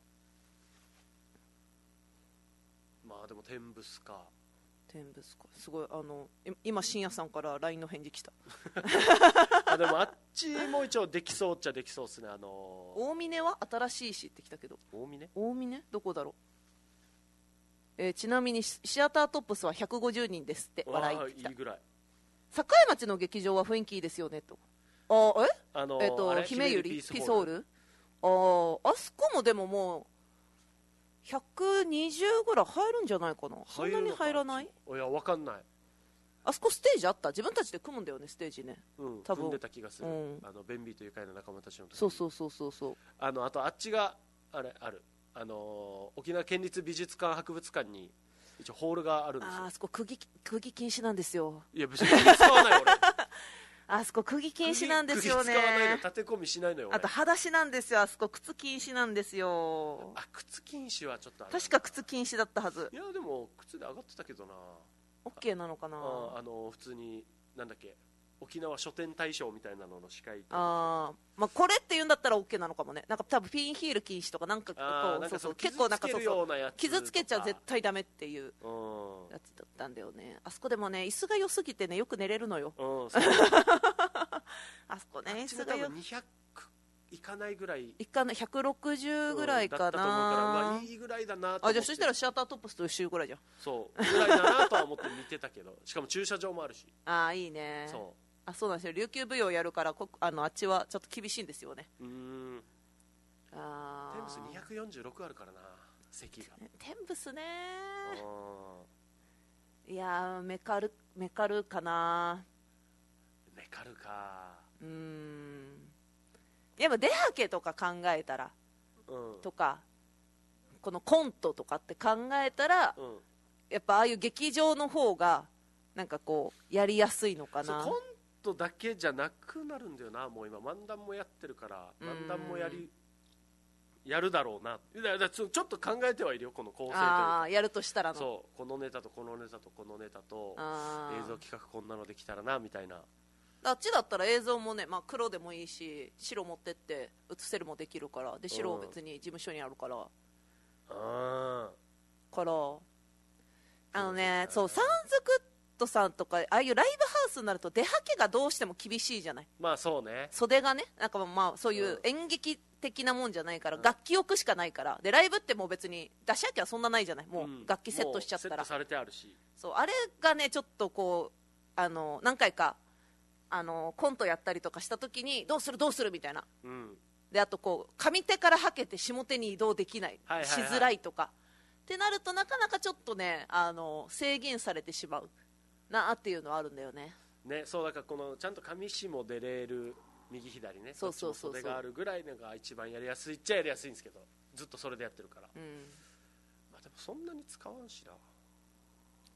まあでもテンブスか。 テンブスか。すごいあの今深夜さんから ライン の返事来たあでもあっちも一応できそうっちゃできそうですね。あのー、 大峰は新しいしってきたけど。 大峰大峰どこだろう、えー、ちなみにシアタートップスはひゃくごじゅうにんですって笑いってきた。 いいぐらい。 境町の劇場は雰囲気いいですよねと。あえ、 あのー、 えー、と姫ゆりピーソールああそこもでももうひゃくにじゅうぐらい入るんじゃないかな。そんなに入らない。 いや分かんない。 あそこステージあった。自分たちで組むんだよねステージね。 うん多分組んでた気がする、うん、あのベンビーという会の仲間たちの時。 そうそうそうそうそう。 あのあとあっちがあれあるあのー、沖縄県立美術館博物館に一応ホールがあるんですよ。 ああそこ釘釘禁止なんですよ。 いや別に釘使わない俺あそこ釘禁止なんですよね。 釘使わないの。立て込みしないのよ俺。 あと裸足なんですよあそこ。靴禁止なんですよ。 あ靴禁止はちょっとある。 確か靴禁止だったはず。 いやでも靴で上がってたけどな。 オッケーなのかな。 ああの普通になんだっけ沖縄書店大賞みたいなのの司会。 あ、まあこれって言うんだったら OK なのかもね。なんか多分ピンヒール禁止とかなんかこうそうそう結構なんかそうそう傷つけちゃ絶対ダメっていうやつだったんだよね。あそこでもね椅子が良すぎてねよく寝れるのよ。うんそうあそこね椅子がよにひゃくいかないぐらいいかないひゃくろくじゅうぐらいかな、うん、だったと思うから、 まあ、いいぐらいだなと思って。 あじゃあそしたらシアタートップスと一緒ぐらいじゃん。 そうぐらいだなとは思って見てたけどしかも駐車場もあるし。 ああいいね。そうあそうなんですよ。琉球舞踊やるからこあのあっちはちょっと厳しいんですよね。うーんあテンブスにひゃくよんじゅうろくあるからな席が。 テンブスねいやメカルメカルかな。 メカルか。 うーんやっぱ出はけとか考えたら、うん、とかこのコントとかって考えたら、うん、やっぱああいう劇場の方がなんかこうやりやすいのかな。 コントだけじゃなくなるんだよな。もう今漫談もやってるから漫談もやりやるだろうな。だだちょっと考えてはいるよこの構成というか。 あやるとしたらのそうこのネタとこのネタとこのネタと映像企画こんなのできたらなみたいな。 あっちだったら映像もね、まあ、黒でもいいし白持ってって映せるもできるからで白別に事務所にあるから、うん、からあのねそうサンズグッドさんとかああいうライブハウスになると出はけがどうしても厳しいじゃない。 まあそうね袖がねなんかまあそういう演劇的なもんじゃないから、うん、楽器置くしかないからでライブってもう別に出しはけはそんなないじゃない。もう楽器セットしちゃったら、うん、 セットされてあるしそうあれがねちょっとこうあの何回かあのコントやったりとかした時にどうするどうするみたいな、うん、であとこう上手からはけて下手に移動できない、はいはいはい、しづらいとかってなるとなかなかちょっとねあの制限されてしまうなっていうのはあるんだよね。 ねそうだからこのちゃんと上下も出れる右左ねそうそうそうそう袖があるぐらいのが一番やりやすいっちゃやりやすいんですけどずっとそれでやってるから、うんまあ、でもそんなに使わんしな。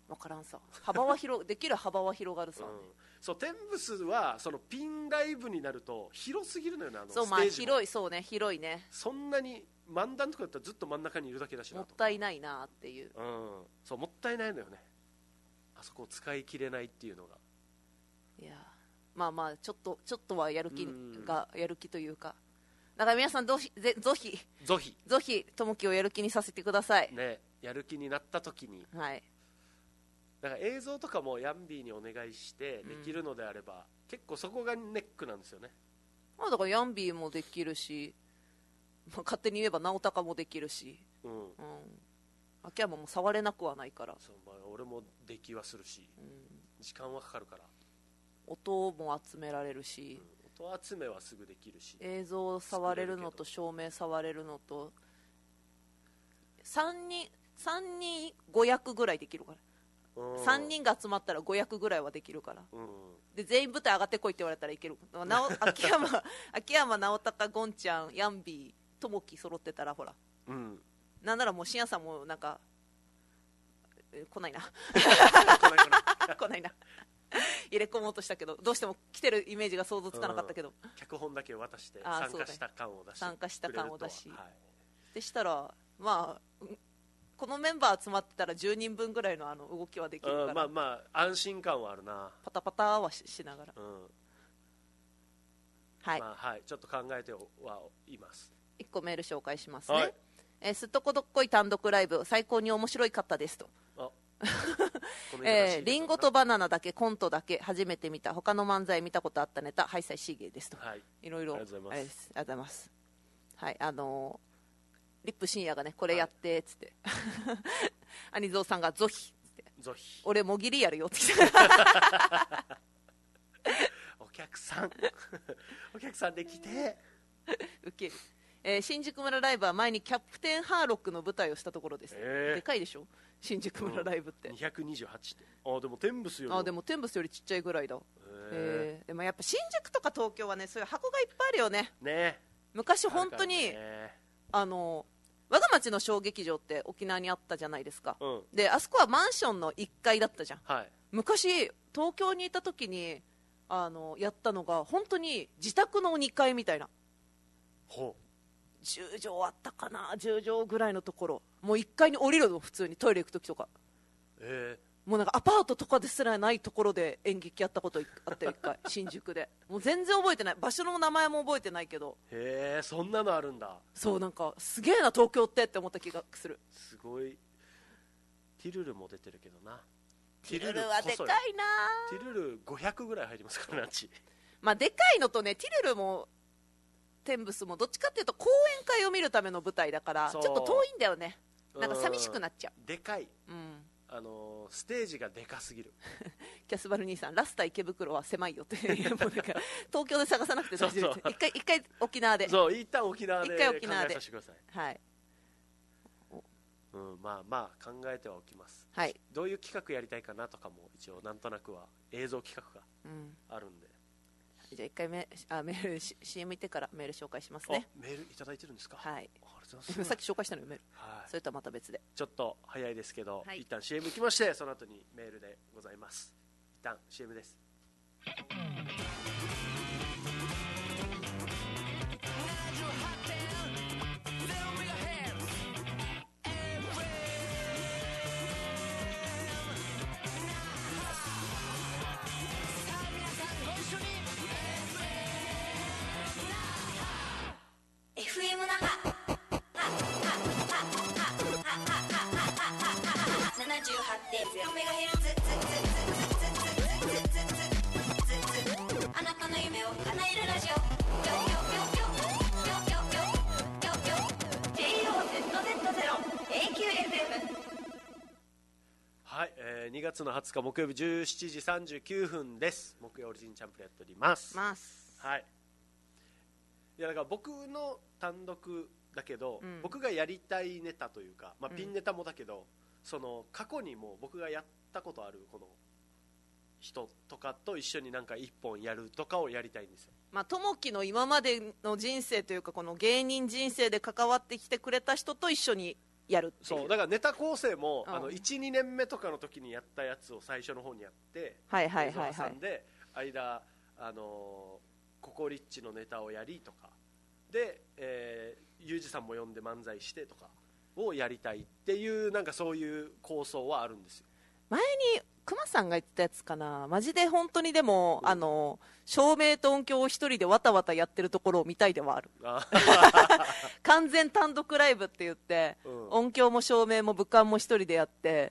分からんさ、幅は広できる幅は広がるさ、ね、うん、 そうテンブスはそのピンライブになると広すぎるのよね、あのそう、まあ、広い、そうね、広いね、 そんなに漫談とかだったらずっと真ん中にいるだけだしなと、もったいないなっていう、 うん、そうもったいないのよね、あそこを使い切れないっていうのが。 いやまあまあちょっとちょっとはやる気が、やる気というか、だから皆さんどひぜぞひぞひぞひともきをやる気にさせてくださいね、やる気になった時に、 はい、 だから映像とかもヤンビーにお願いしてできるのであれば、うん、結構そこがネックなんですよね。 まあ、だからヤンビーもできるし、まあ、勝手に言えば直高もできるし、うんうん、秋山も触れなくはないから、 そう、まあ、俺もできはするし、うん、時間はかかるから、 音も集められるし、 うん、音集めはすぐできるし、 映像触れるのと照明触れるのとさんにんさんにんご役ぐらいできるから、うん、さんにんが集まったらご役ぐらいはできるから、うん、で全員舞台上がってこいって言われたらいけるなお秋山秋山直隆ゴンちゃんヤンビーともき揃ってたらほら、うん、なんならもう深夜さんもなんか来ないな来ないな入れ込もうとしたけどどうしても来てるイメージが想像つかなかったけど、 うん、脚本だけ渡して参加した感を出し参加した感を出し、はい、でしたらまあこのメンバー集まってたらじゅうにんぶんぐらいのあの動きはできるから、うん、 まあまあ安心感はあるな、 パタパタは し, しながら、うん、はい、 まあはい、ちょっと考えてはいます。 いっこメール紹介しますね、はい、えー、すっとこどっこい単独ライブ最高に面白いかったですと、あえー、リンゴとバナナだけコントだけ初めて見た、他の漫才見たことあったネタハイサイシーゲーですと、はい、いろいろありがとうございます。ありがとうございます。はい、あのー、リップ深夜がねこれやってっつって、はい、兄蔵さんがゾヒっつってゾヒ俺もぎりやるよってお客さんお客さんで来てウケる。えー、新宿村ライブは前にキャプテンハーロックの舞台をしたところです、えー、でかいでしょ新宿村ライブって、うん、 にひゃくにじゅうはちって、あでもテンブスよりあでもテンブスよりちっちゃいぐらいだ、えー、でもやっぱ新宿とか東京はねそういう箱がいっぱいあるよね。ね昔本当に あ, あの我が町の小劇場って沖縄にあったじゃないですか、うん、であそこはマンションのいっかいだったじゃん、はい、昔東京にいた時にあのやったのが本当に自宅のにかいみたいな、ほうじゅうじょうあったかな、じゅうじょうぐらいのところもういっかいに降りるの普通にトイレ行く時とか、えー、もうなんかアパートとかですらないところで演劇やったことあったよいっかい新宿でもう全然覚えてない、場所の名前も覚えてないけど、 へえそんなのあるんだ。 そうなんかすげえな東京ってって思った気がする。 すごい。ティルルも出てるけどな。 ティルルはでかいな。 ティルルごひゃくぐらい入りますからねあっち。 まあでかいのとねティルルもテンブスもどっちかっていうと講演会を見るための舞台だからちょっと遠いんだよね、なんか寂しくなっちゃう。 でかい、うん、あのー、ステージがでかすぎるキャスバル兄さんラスタ池袋は狭いよってもうなんか東京で探さなくて大丈夫です。一回一回沖縄でそう一旦沖縄で一回沖縄で考えさせてください。 はい、 うん、まあまあ考えてはおきます、はい、どういう企画やりたいかなとかも一応なんとなくは映像企画があるんで、 うん、じゃあ一回メあメール シーエム 行ってからメール紹介しますね。 メールいただいてるんですか。 はいさっき紹介したのよメール、はい、それとはまた別でちょっと早いですけど、はい、一旦 シーエム 行きましてその後にメールでございます。一旦 シーエム です。はい、えー、にがつのはつか木曜日じゅうしちじさんじゅうきゅうふんです。木曜オリジンチャンプやっております。 ます。 はい。いやだから僕の単独だけど、うん、僕がやりたいネタというか、まあ、ピンネタもだけど、うん、その過去にも僕がやったことあるこの人とかと一緒になんか一本やるとかをやりたいんですよ。 まあ、友樹の今までの人生というかこの芸人人生で関わってきてくれた人と一緒にやるっていう。 そうだからネタ構成も、うん、あのいちにねんめとかの時にやったやつを最初の方にやって、 はいはいはいはい、 さんで間あのココリッチのネタをやりとかで、えー、ユージさんも呼んで漫才してとかをやりたいっていうなんかそういう構想はあるんですよ。 前にクマさんが言ってたやつかな、マジで本当にでも、うん、あの照明と音響を一人でわたわたやってるところを見たいではある。あ完全単独ライブって言って、うん、音響も照明も武漢も一人でやって、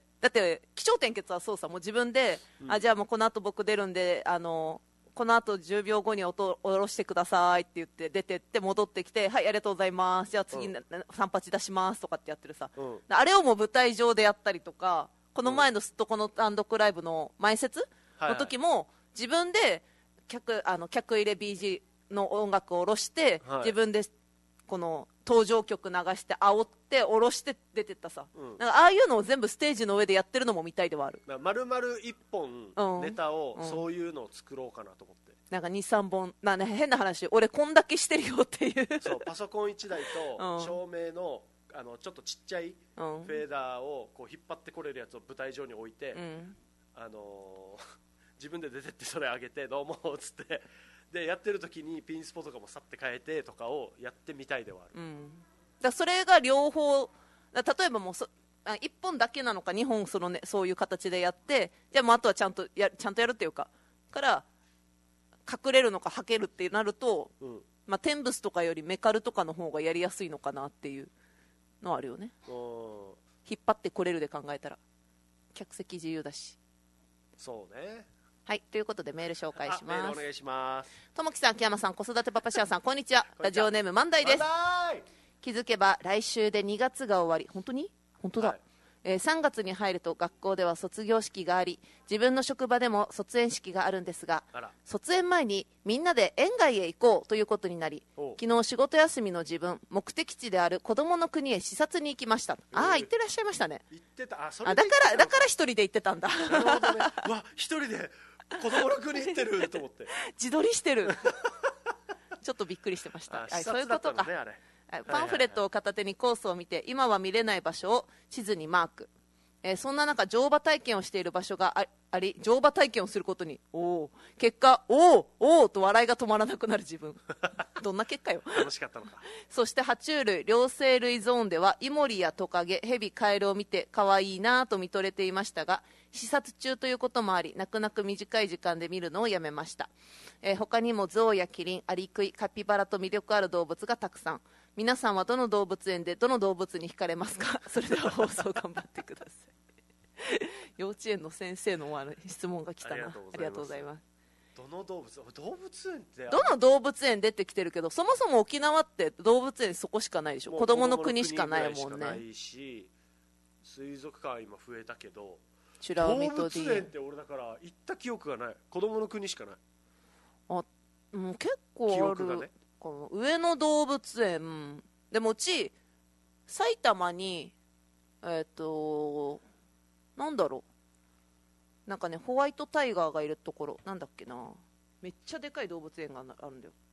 だって起承転結はそうさ、もう自分で、うん、あじゃあもうこの後僕出るんで、あのこの後じゅうびょうごに音下ろしてくださいって言って出てって戻ってきて、はいありがとうございます、じゃあ次、うん、さんパチ出しますとかってやってるさ、うん、あれをもう舞台上でやったりとか、この前のすっとこの単独ライブの前説の時も、はいはい、自分で 客, あの客入れ ビージー の音楽を下ろして、はい、自分でこの登場曲流して煽って下ろして出てったさ、うん、なんかああいうのを全部ステージの上でやってるのも見たいではある。 丸々いっぽんネタを、うん、そういうのを作ろうかなと思って、 なんかにさんぼんな、ね、変な話、俺こんだけしてるよっていうそうパソコンいちだいと照明のあのちょっとちっちゃいフェーダーをこう引っ張ってこれるやつを舞台上に置いて、うん、あのー、自分で出てってそれ上げてどうもっつってでやってる時にピンスポとかもさって変えてとかをやってみたいではある、うん、 だそれが両方だ、例えばもうそあいっぽんだけなのかにほんその、ね、そういう形でやってじゃあもうあとはちゃんとやちゃんとやるっていうかから隠れるのかはけるってなると、うんまあ、テンブスとかよりメカルとかの方がやりやすいのかなっていうのあるよね。引っ張ってこれるで考えたら客席自由だし。 そうね。 はい、ということでメール紹介します。メールお願いします。 ともきさん、木山さん、子育てパパシアさん、こんにちは。ラジオネーム万代です。気づけば来週でにがつが終わり、本当に本当だ、はいえー、さんがつに入ると学校では卒業式があり、自分の職場でも卒園式があるんですが、卒園前にみんなで園外へ行こうということになり、昨日仕事休みの自分、目的地である子どもの国へ視察に行きました。ああ、行ってらっしゃいましたね。 行ってた。あ、それで行ってたのか。あ、だからだから一人で行ってたんだ。 なるほどね。わ、一人で子どもの国行ってると思って自撮りしてるちょっとびっくりしてました。 あ、そういうことか。あれパンフレットを片手にコースを見て、今は見れない場所を地図にマーク、えー、そんな中乗馬体験をしている場所が あ, あり乗馬体験をすることにお結果おーおーと笑いが止まらなくなる自分どんな結果よ楽しかったのか。 そして爬虫類両生類ゾーンではイモリやトカゲヘビカエルを見て可愛いなと見とれていましたが、視察中ということもあり泣く泣く短い時間で見るのをやめました、えー、他にもゾウやキリン、アリクイ、カピバラと魅力ある動物がたくさん。皆さんはどの動物園でどの動物に惹かれますかそれでは放送頑張ってください幼稚園の先生の質問が来たな。ありがとうございます。 どの動物動物園ってどの動物園出てきてるけど、そもそも沖縄って動物園そこしかないでしょ。子供の国しかないもんね。 ないし水族館は今増えたけど、 美ら海と動物園って俺だから行った記憶がない。子供の国しかない。 あ、もう結構ある。記憶がね。上野動物園でもうち埼玉にえっ、ー、となんだろう、なんかねホワイトタイガーがいるところなんだっけな、めっちゃでかい動物園があるんだよ。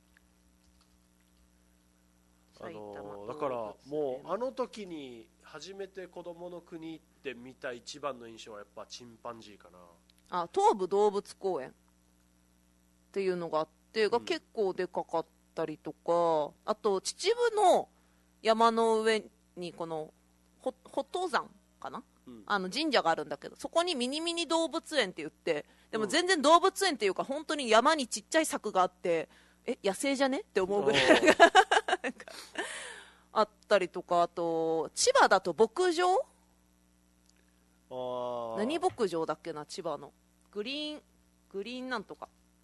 あのー、だからもうあの時に初めて子供の国って見た一番の印象はやっぱチンパンジーかな。 あ、東武動物公園っていうのがあって、うん、が結構でかかったりとか、あと秩父の山の上にこのほ宝登山かな、うん、あの神社があるんだけど、そこにミニミニ動物園って言って、でも全然動物園っていうか本当に山にちっちゃい柵があって、え野生じゃねって思うぐらいあったりとか、あと千葉だと牧場、あ何牧場だっけな、千葉のグリーングリーンなんとか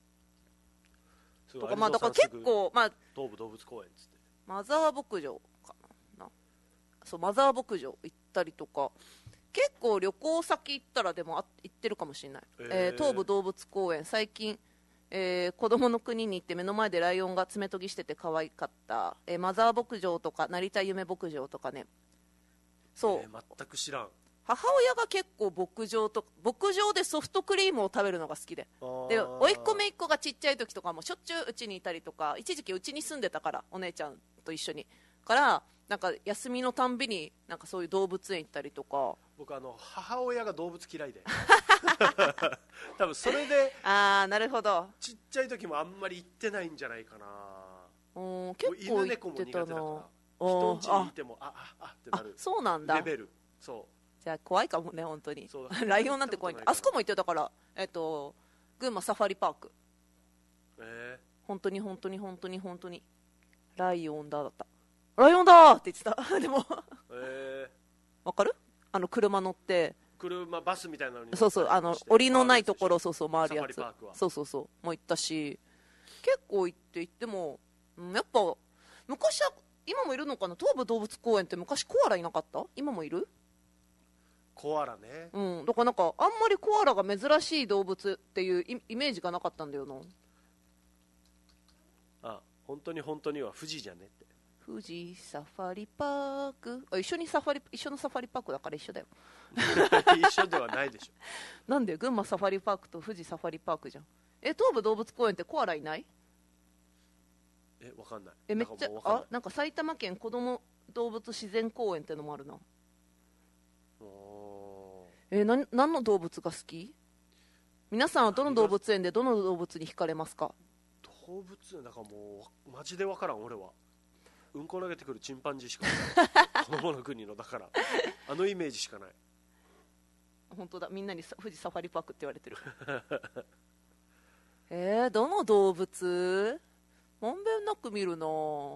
とか、まあだから結構、まあ東武動物公園つってマザー牧場かな、そうマザー牧場行ったりとか、結構旅行先行ったらでもあ行ってるかもしれない、えーえー、東武動物公園最近、えー、子供の国に行って目の前でライオンが爪研ぎしてて可愛かった、えー、マザー牧場とか成田夢牧場とかね、そう、 えー、全く知らん。 母親が結構牧場と牧場でソフトクリームを食べるのが好きで、で甥っ子姪っ子がちっちゃい時とかもしょっちゅううちにいたりとか、一時期うちに住んでたからお姉ちゃんと一緒にからなんか休みのたんびになんかそういう動物園行ったりとか。 僕あの母親が動物嫌いで多分それでああなるほど、 ちっちゃい時もあんまり行ってないんじゃないかな。 うん結構行ってたな。犬猫も苦手だから人ん家にいてもあああってなる。 そうなんだ。 レベル。そうじゃあ怖いかもね本当に。ライオンなんて怖いんだ。あそこも行ってたからえっと群馬サファリパーク。 えー、 本当に本当に本当に本当にライオンだだった。ライオンだって言ってたでもえー、わかる？あの車乗って車バスみたいなのにそうそうあの檻のないところそうそう回るやつそうそうそうもう行ったし結構行って行ってもやっぱ昔は今もいるのかな。東武動物公園って昔コアラいなかった？今もいる？ コアラね。 うんだからなんかあんまりコアラが珍しい動物っていうイメージがなかったんだよな。 あ本当に本当には富士じゃねって。 富士サファリパークあ一緒にサファリ一緒のサファリパークだから一緒だよ一緒ではないでしょなんで群馬サファリパークと富士サファリパークじゃん。え東武動物公園ってコアラいない？ えわかんない。 えめっちゃあなんか埼玉県子ども動物自然公園ってのもあるな。 おえな何の動物が好き？皆さんはどの動物園でどの動物に惹かれますか？ 動物園だからもうマジでわからん俺は。うんこ投げてくるチンパンジーしかない子供の国のだからあのイメージしかない。 本当だみんなに富士サファリパークって言われてるえー、どの動物まんべんなく見るな。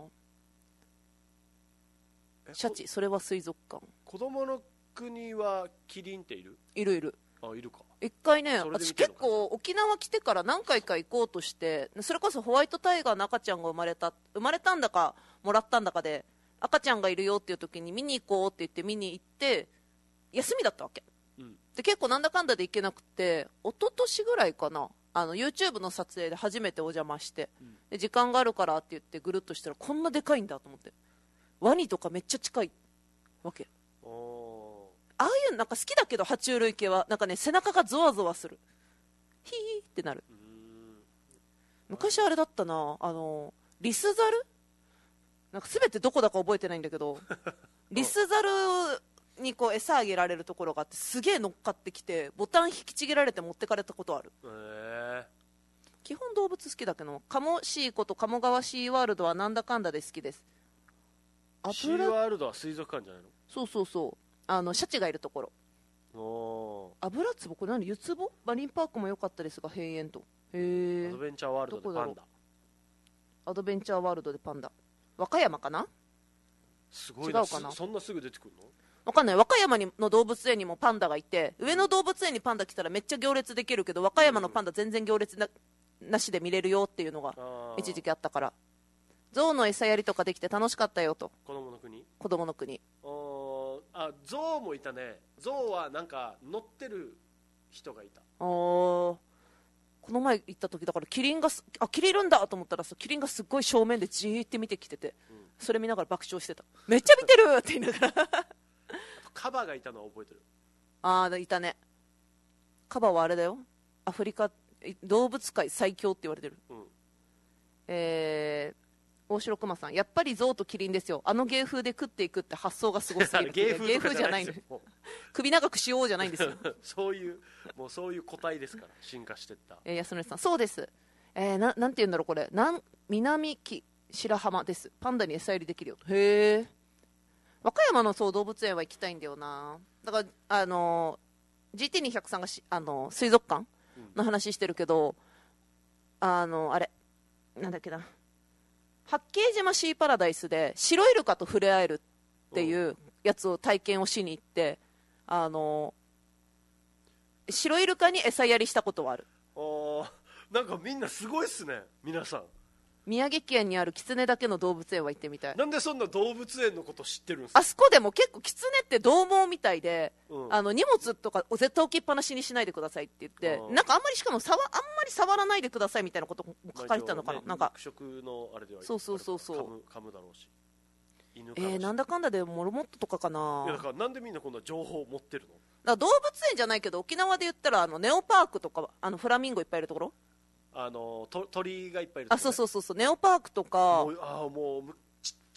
シャチそれは水族館。 子供の国はキリンっている？ いるいる。 あいるか。 一回ね私結構沖縄来てから何回か行こうとしてそれこそホワイトタイガーの赤ちゃんが生まれた生まれたんだかもらったんだかで赤ちゃんがいるよっていう時に見に行こうって言って見に行って休みだったわけ、うん、で結構なんだかんだで行けなくて一昨年ぐらいかなあの YouTube の撮影で初めてお邪魔して、うん、で時間があるからって言ってぐるっとしたらこんなでかいんだと思ってワニとかめっちゃ近いわけ。ああいうなんか好きだけど爬虫類系はなんかね背中がゾワゾワするヒーってなる。昔あれだったなあのリスザルなんか全てどこだか覚えてないんだけどリスザルにこう餌あげられるところがあってすげえ乗っかってきてボタン引きちぎられて持ってかれたことある。へー基本動物好きだけど鴨シーこと鴨川シーワールドはなんだかんだで好きです。 シーワールドは水族館じゃないの？ そうそうそうあのシャチがいるところ。 お油壺これ何？ユツボマリンパークも良かったですが閉園と。へえ。 アドベンチャーワールドでパンダ。 アドベンチャーワールドでパンダ。和歌山かな？ すごいな。違うかな？そんなすぐ出てくるの？ わかんない。和歌山にの動物園にもパンダがいて上野動物園にパンダ来たらめっちゃ行列できるけど和歌山のパンダ全然行列 な, なしで見れるよっていうのが一時期あったから象の餌やりとかできて楽しかったよと。 子供の国？ 子供の国。 あ象もいたね。象はなんか乗ってる人がいた。あこの前行った時だからキリンがあキリンいるんだと思ったらキリンがすっごい正面でじーって見てきてて、うん、それ見ながら爆笑してた。めっちゃ見てるって言いながらあとカバがいたのは覚えてる。 ああいたね。カバはあれだよアフリカ動物界最強って言われてる、うん、えー大城熊さんやっぱり象とキリンですよ。あの芸風で食っていくって発想がすごすぎる芸風芸風じゃないんです首長くしようじゃないんですよそういうもうそういう個体ですから進化していった、 えー、安典さんそうです、えー、な, なんて言うんだろうこれなん南木白浜です。パンダに餌やりできるよ。へえ。和歌山のそう動物園は行きたいんだよな。だからあの ジーティーにひゃく さんがしあの水族館の話してるけど、うん、あのあれなんだっけな八景島シーパラダイスで白イルカと触れ合えるっていうやつを体験をしに行ってあの白イルカに餌やりしたことはある。 あなんかみんなすごいっすね皆さん。 宮城県にあるキツネだけの動物園は行ってみたい。 なんでそんな動物園のこと知ってるんですか？ あそこでも結構キツネって獰猛みたいで、うん、あの荷物とかを絶対置きっぱなしにしないでくださいって言って、うん、なんかあんまりしかもさわあんまり触らないでくださいみたいなことも書かれてたのかな、まあね、なんか肉食のあれではそうそうそうそう噛む、噛むだろうし犬えー、なんだかんだでモルモットとかかな。 いやだからなんでみんなこんな情報を持ってるの？だから動物園じゃないけど沖縄で言ったらあのネオパークとかあのフラミンゴいっぱいいるところあのと鳥がいっぱいいるところ、ね、 あそうそうそうそうネオパークとかもうあもうちっ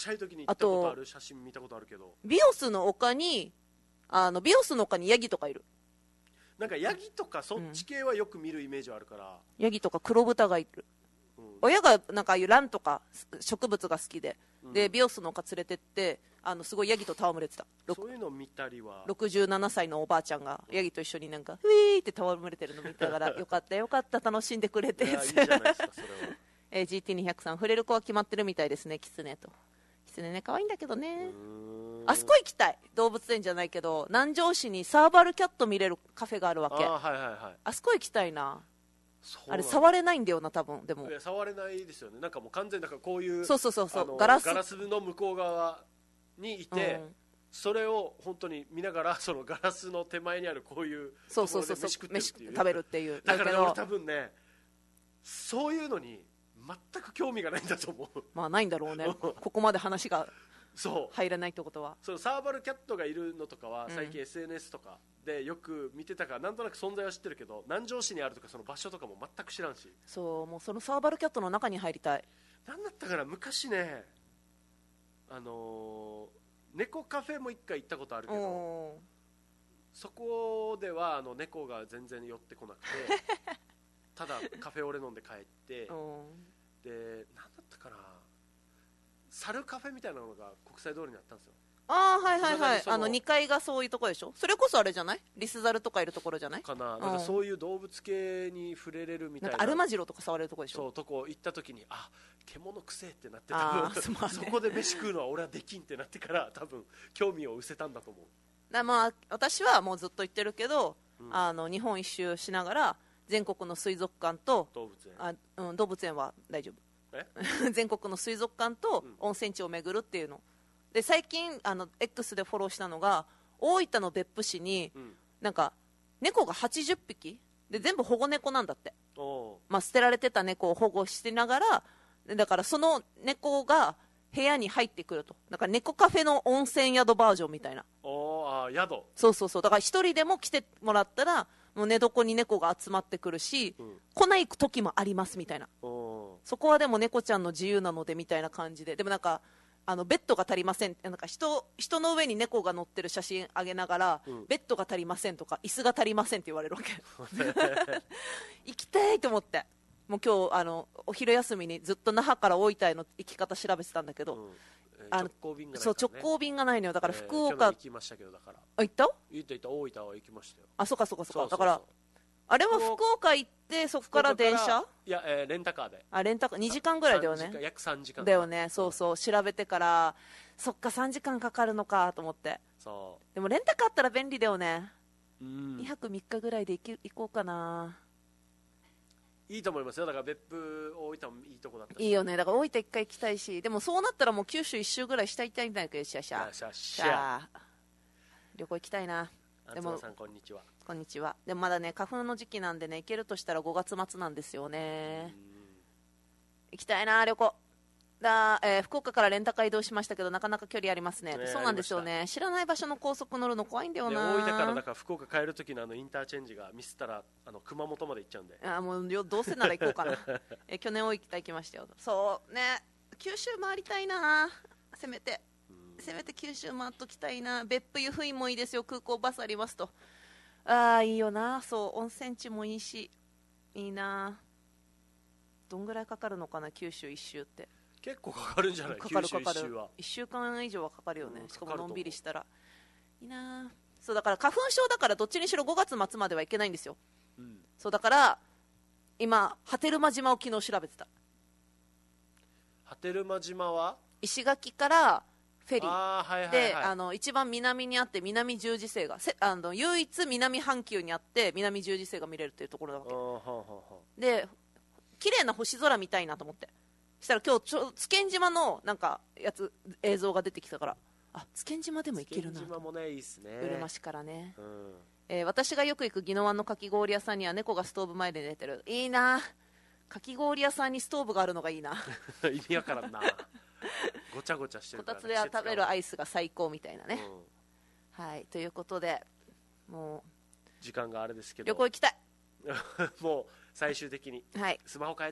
ちゃい時に行ったことある写真見たことあるけど、 ビオスの丘にあのビオスの丘にヤギとかいる。 なんかヤギとかそっち系はよく見るイメージあるから、うん、 ヤギとか黒豚がいる、うん、親がなんかああいうランとか植物が好きで、うん、でビオスの丘連れてってあのすごいヤギと戯れてた。 そういうの見たりはろくじゅうななさいのおばあちゃんがヤギと一緒になんかウィーって戯れてるの見たからよかったよかった楽しんでくれて。いやいいじゃないですかそれは。えー、ジーティーにひゃく さん触れる子は決まってるみたいですねキツネと。キツネね可愛いんだけどね。あそこ行きたい。動物園じゃないけど南城市にサーバルキャット見れるカフェがあるわけ。 あ、はいはいはい、 あそこ行きたいな。あれ触れないんだよな多分。でもいや触れないですよね。なんかもう完全にこういうそうそうそうそうガラスガラスの向こう側にいて、うん、それを本当に見ながらそのガラスの手前にあるこういうところで飯食ってるっていう、 食べるっていう。 だから、ね、俺多分ねそういうのに全く興味がないんだと思う。 まあないんだろうねここまで話がそう入らないってことは。 そうサーバルキャットがいるのとかは最近 エスエヌエス とかでよく見てたからなんとなく存在は知ってるけど南城市にあるとかその場所とかも全く知らんし。 そうもうそのサーバルキャットの中に入りたい。 なんだったかな昔ねあのー、猫カフェも一回行ったことあるけどそこではあの猫が全然寄ってこなくてただカフェオレ飲んで帰ってでなんだったかな猿カフェみたいなのが国際通りにあったんですよ。 ああはいはいはい。あのにかいがそういうところでしょ。それこそあれじゃないリスザルとかいるところじゃないかな。なんかそういう動物系に触れれるみたいな。 なんかアルマジロとか触れるところでしょ。 そうとこ行った時にあ獣くせえってなって多分 そ,、まあね、そこで飯食うのは俺はできんってなってから多分興味を失せたんだと思う。 だまあ私はもうずっと言ってるけど、うん、あの日本一周しながら全国の水族館と動物園あ、うん、動物園は大丈夫全国の水族館と温泉地を巡るっていうの、うん、で最近あの X でフォローしたのが大分の別府市に、うん、なんか猫がはちじゅっぴきで全部保護猫なんだって、まあ、捨てられてた猫を保護してながらだからその猫が部屋に入ってくるとだから猫カフェの温泉宿バージョンみたいな。 おあ宿そうそうそうだから一人でも来てもらったらもう寝床に猫が集まってくるし、うん、来ない時もありますみたいな。そこはでも猫ちゃんの自由なのでみたいな感じででもなんかあのベッドが足りませんなんか 人, 人の上に猫が乗ってる写真あげながら、うん、ベッドが足りませんとか椅子が足りませんって言われるわけ行きたいと思ってもう今日あのお昼休みにずっと那覇から大分への行き方調べてたんだけど、うんあの直行便がないからね。 そう直行便がないのよだから福岡、 えー、行きましたけどだからあ行った行った行った大分は行きましたよ。 あそうかそうかそうかだからあれは福岡行ってそこから電車いや、えー、レンタカーであレンタカーにじかんぐらいだよね。 約さんじかんだよね。そうそう調べてからそっかさんじかんかかるのかと思って。 そうでもレンタカーあったら便利だよね。 うんにはくみっかぐらいで行き行こうかな。 いいと思いますよ。だから別府大分もいいとこだったいいよね。だから大分一回行きたいしでもそうなったらもう九州一周ぐらいしたいたいんだけどシャシャシャシャ旅行行きたいな。 でもさんこんにちは。 こんにちは。でもまだね花粉の時期なんでね行けるとしたらごがつ末なんですよね。行きたいな旅行だ、えー、福岡からレンタカー移動しましたけどなかなか距離ありますね。ねそうなんですよね。知らない場所の高速乗るの怖いんだよな。 大分からだから福岡帰る時のあのインターチェンジがミスったらあの熊本まで行っちゃうんであもうどうせなら行こうかな、えー、去年大分行きましたよ。そうね九州回りたいなせめてせめて九州回っときたいな。別府湯布院もいいですよ空港バスありますと。ああいいよな。そう温泉地もいいしいいな。どんぐらいかかるのかな九州一周って。 結構かかるんじゃない。 かかるかかる九州一周はいっしゅうかん以上はかかるよね、うん、しかものんびりしたらいいな。そうだから花粉症だからどっちにしろごがつ末まではいけないんですよ、うん、そうだから今波照間島を昨日調べてた。 波照間島は石垣からフェリーあ、はいはいはい、 であの一番南にあって南十字星がせあの唯一南半球にあって南十字星が見れるっていうところなわけ。 はははで綺麗な星空見たいなと思ってしたら今日ちょ津堅島のなんかやつ映像が出てきたからあ津堅島でも行けるな。 津堅島もねいいっすね。 うるま市からね、 うんえー、私がよく行く宜野湾のかき氷屋さんには猫がストーブ前で寝てる。いいな。かき氷屋さんにストーブがあるのがいいな意味わからんなごちゃごちゃしてるから、ね、 こたつでは食べるアイスが最高みたいなね、うん、はいということでもう時間があれですけど旅行行きたいもう最終的に、 はい、 スマホ変えたい。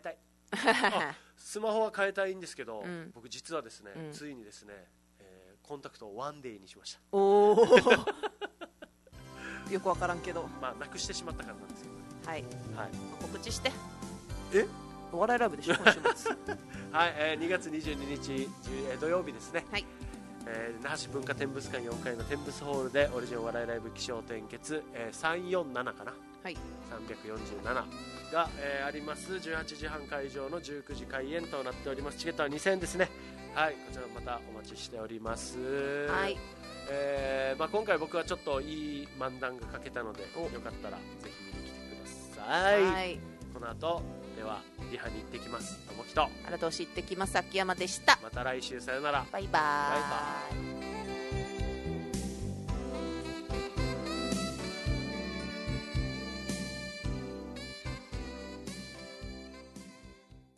スマホは変えたいんですけど、 うん、 僕実はですね、 うん、 ついにですね、えー、コンタクトをワンデーにしました。 おおよくわからんけど、 まあなくしてしまったからなんですけど、ね、 はい、 はい、 告知して。 えお笑いライブでしょ今週末はい、えー、にがつにじゅうににち、えー、土曜日ですね、 はい、 えー、那覇市文化展物館よんかいの展物ホールでオリジンお笑いライブ起承転結、えー、さんよんななかな、 はい、 さんびゃくよんじゅうななが、えー、あります。じゅうはちじはん会場のじゅうくじ開演となっております。チケットはにせんえんですね。はい、こちらまたお待ちしております。 はい、 えーまあ、今回僕はちょっといい漫談が書けたので、よかったらぜひ見に来てください。はい、この後ではリハに行ってきます。ともきと荒通し行ってきます。秋山でした。 また来週さよなら。 バイバーイ。 バイバーイ。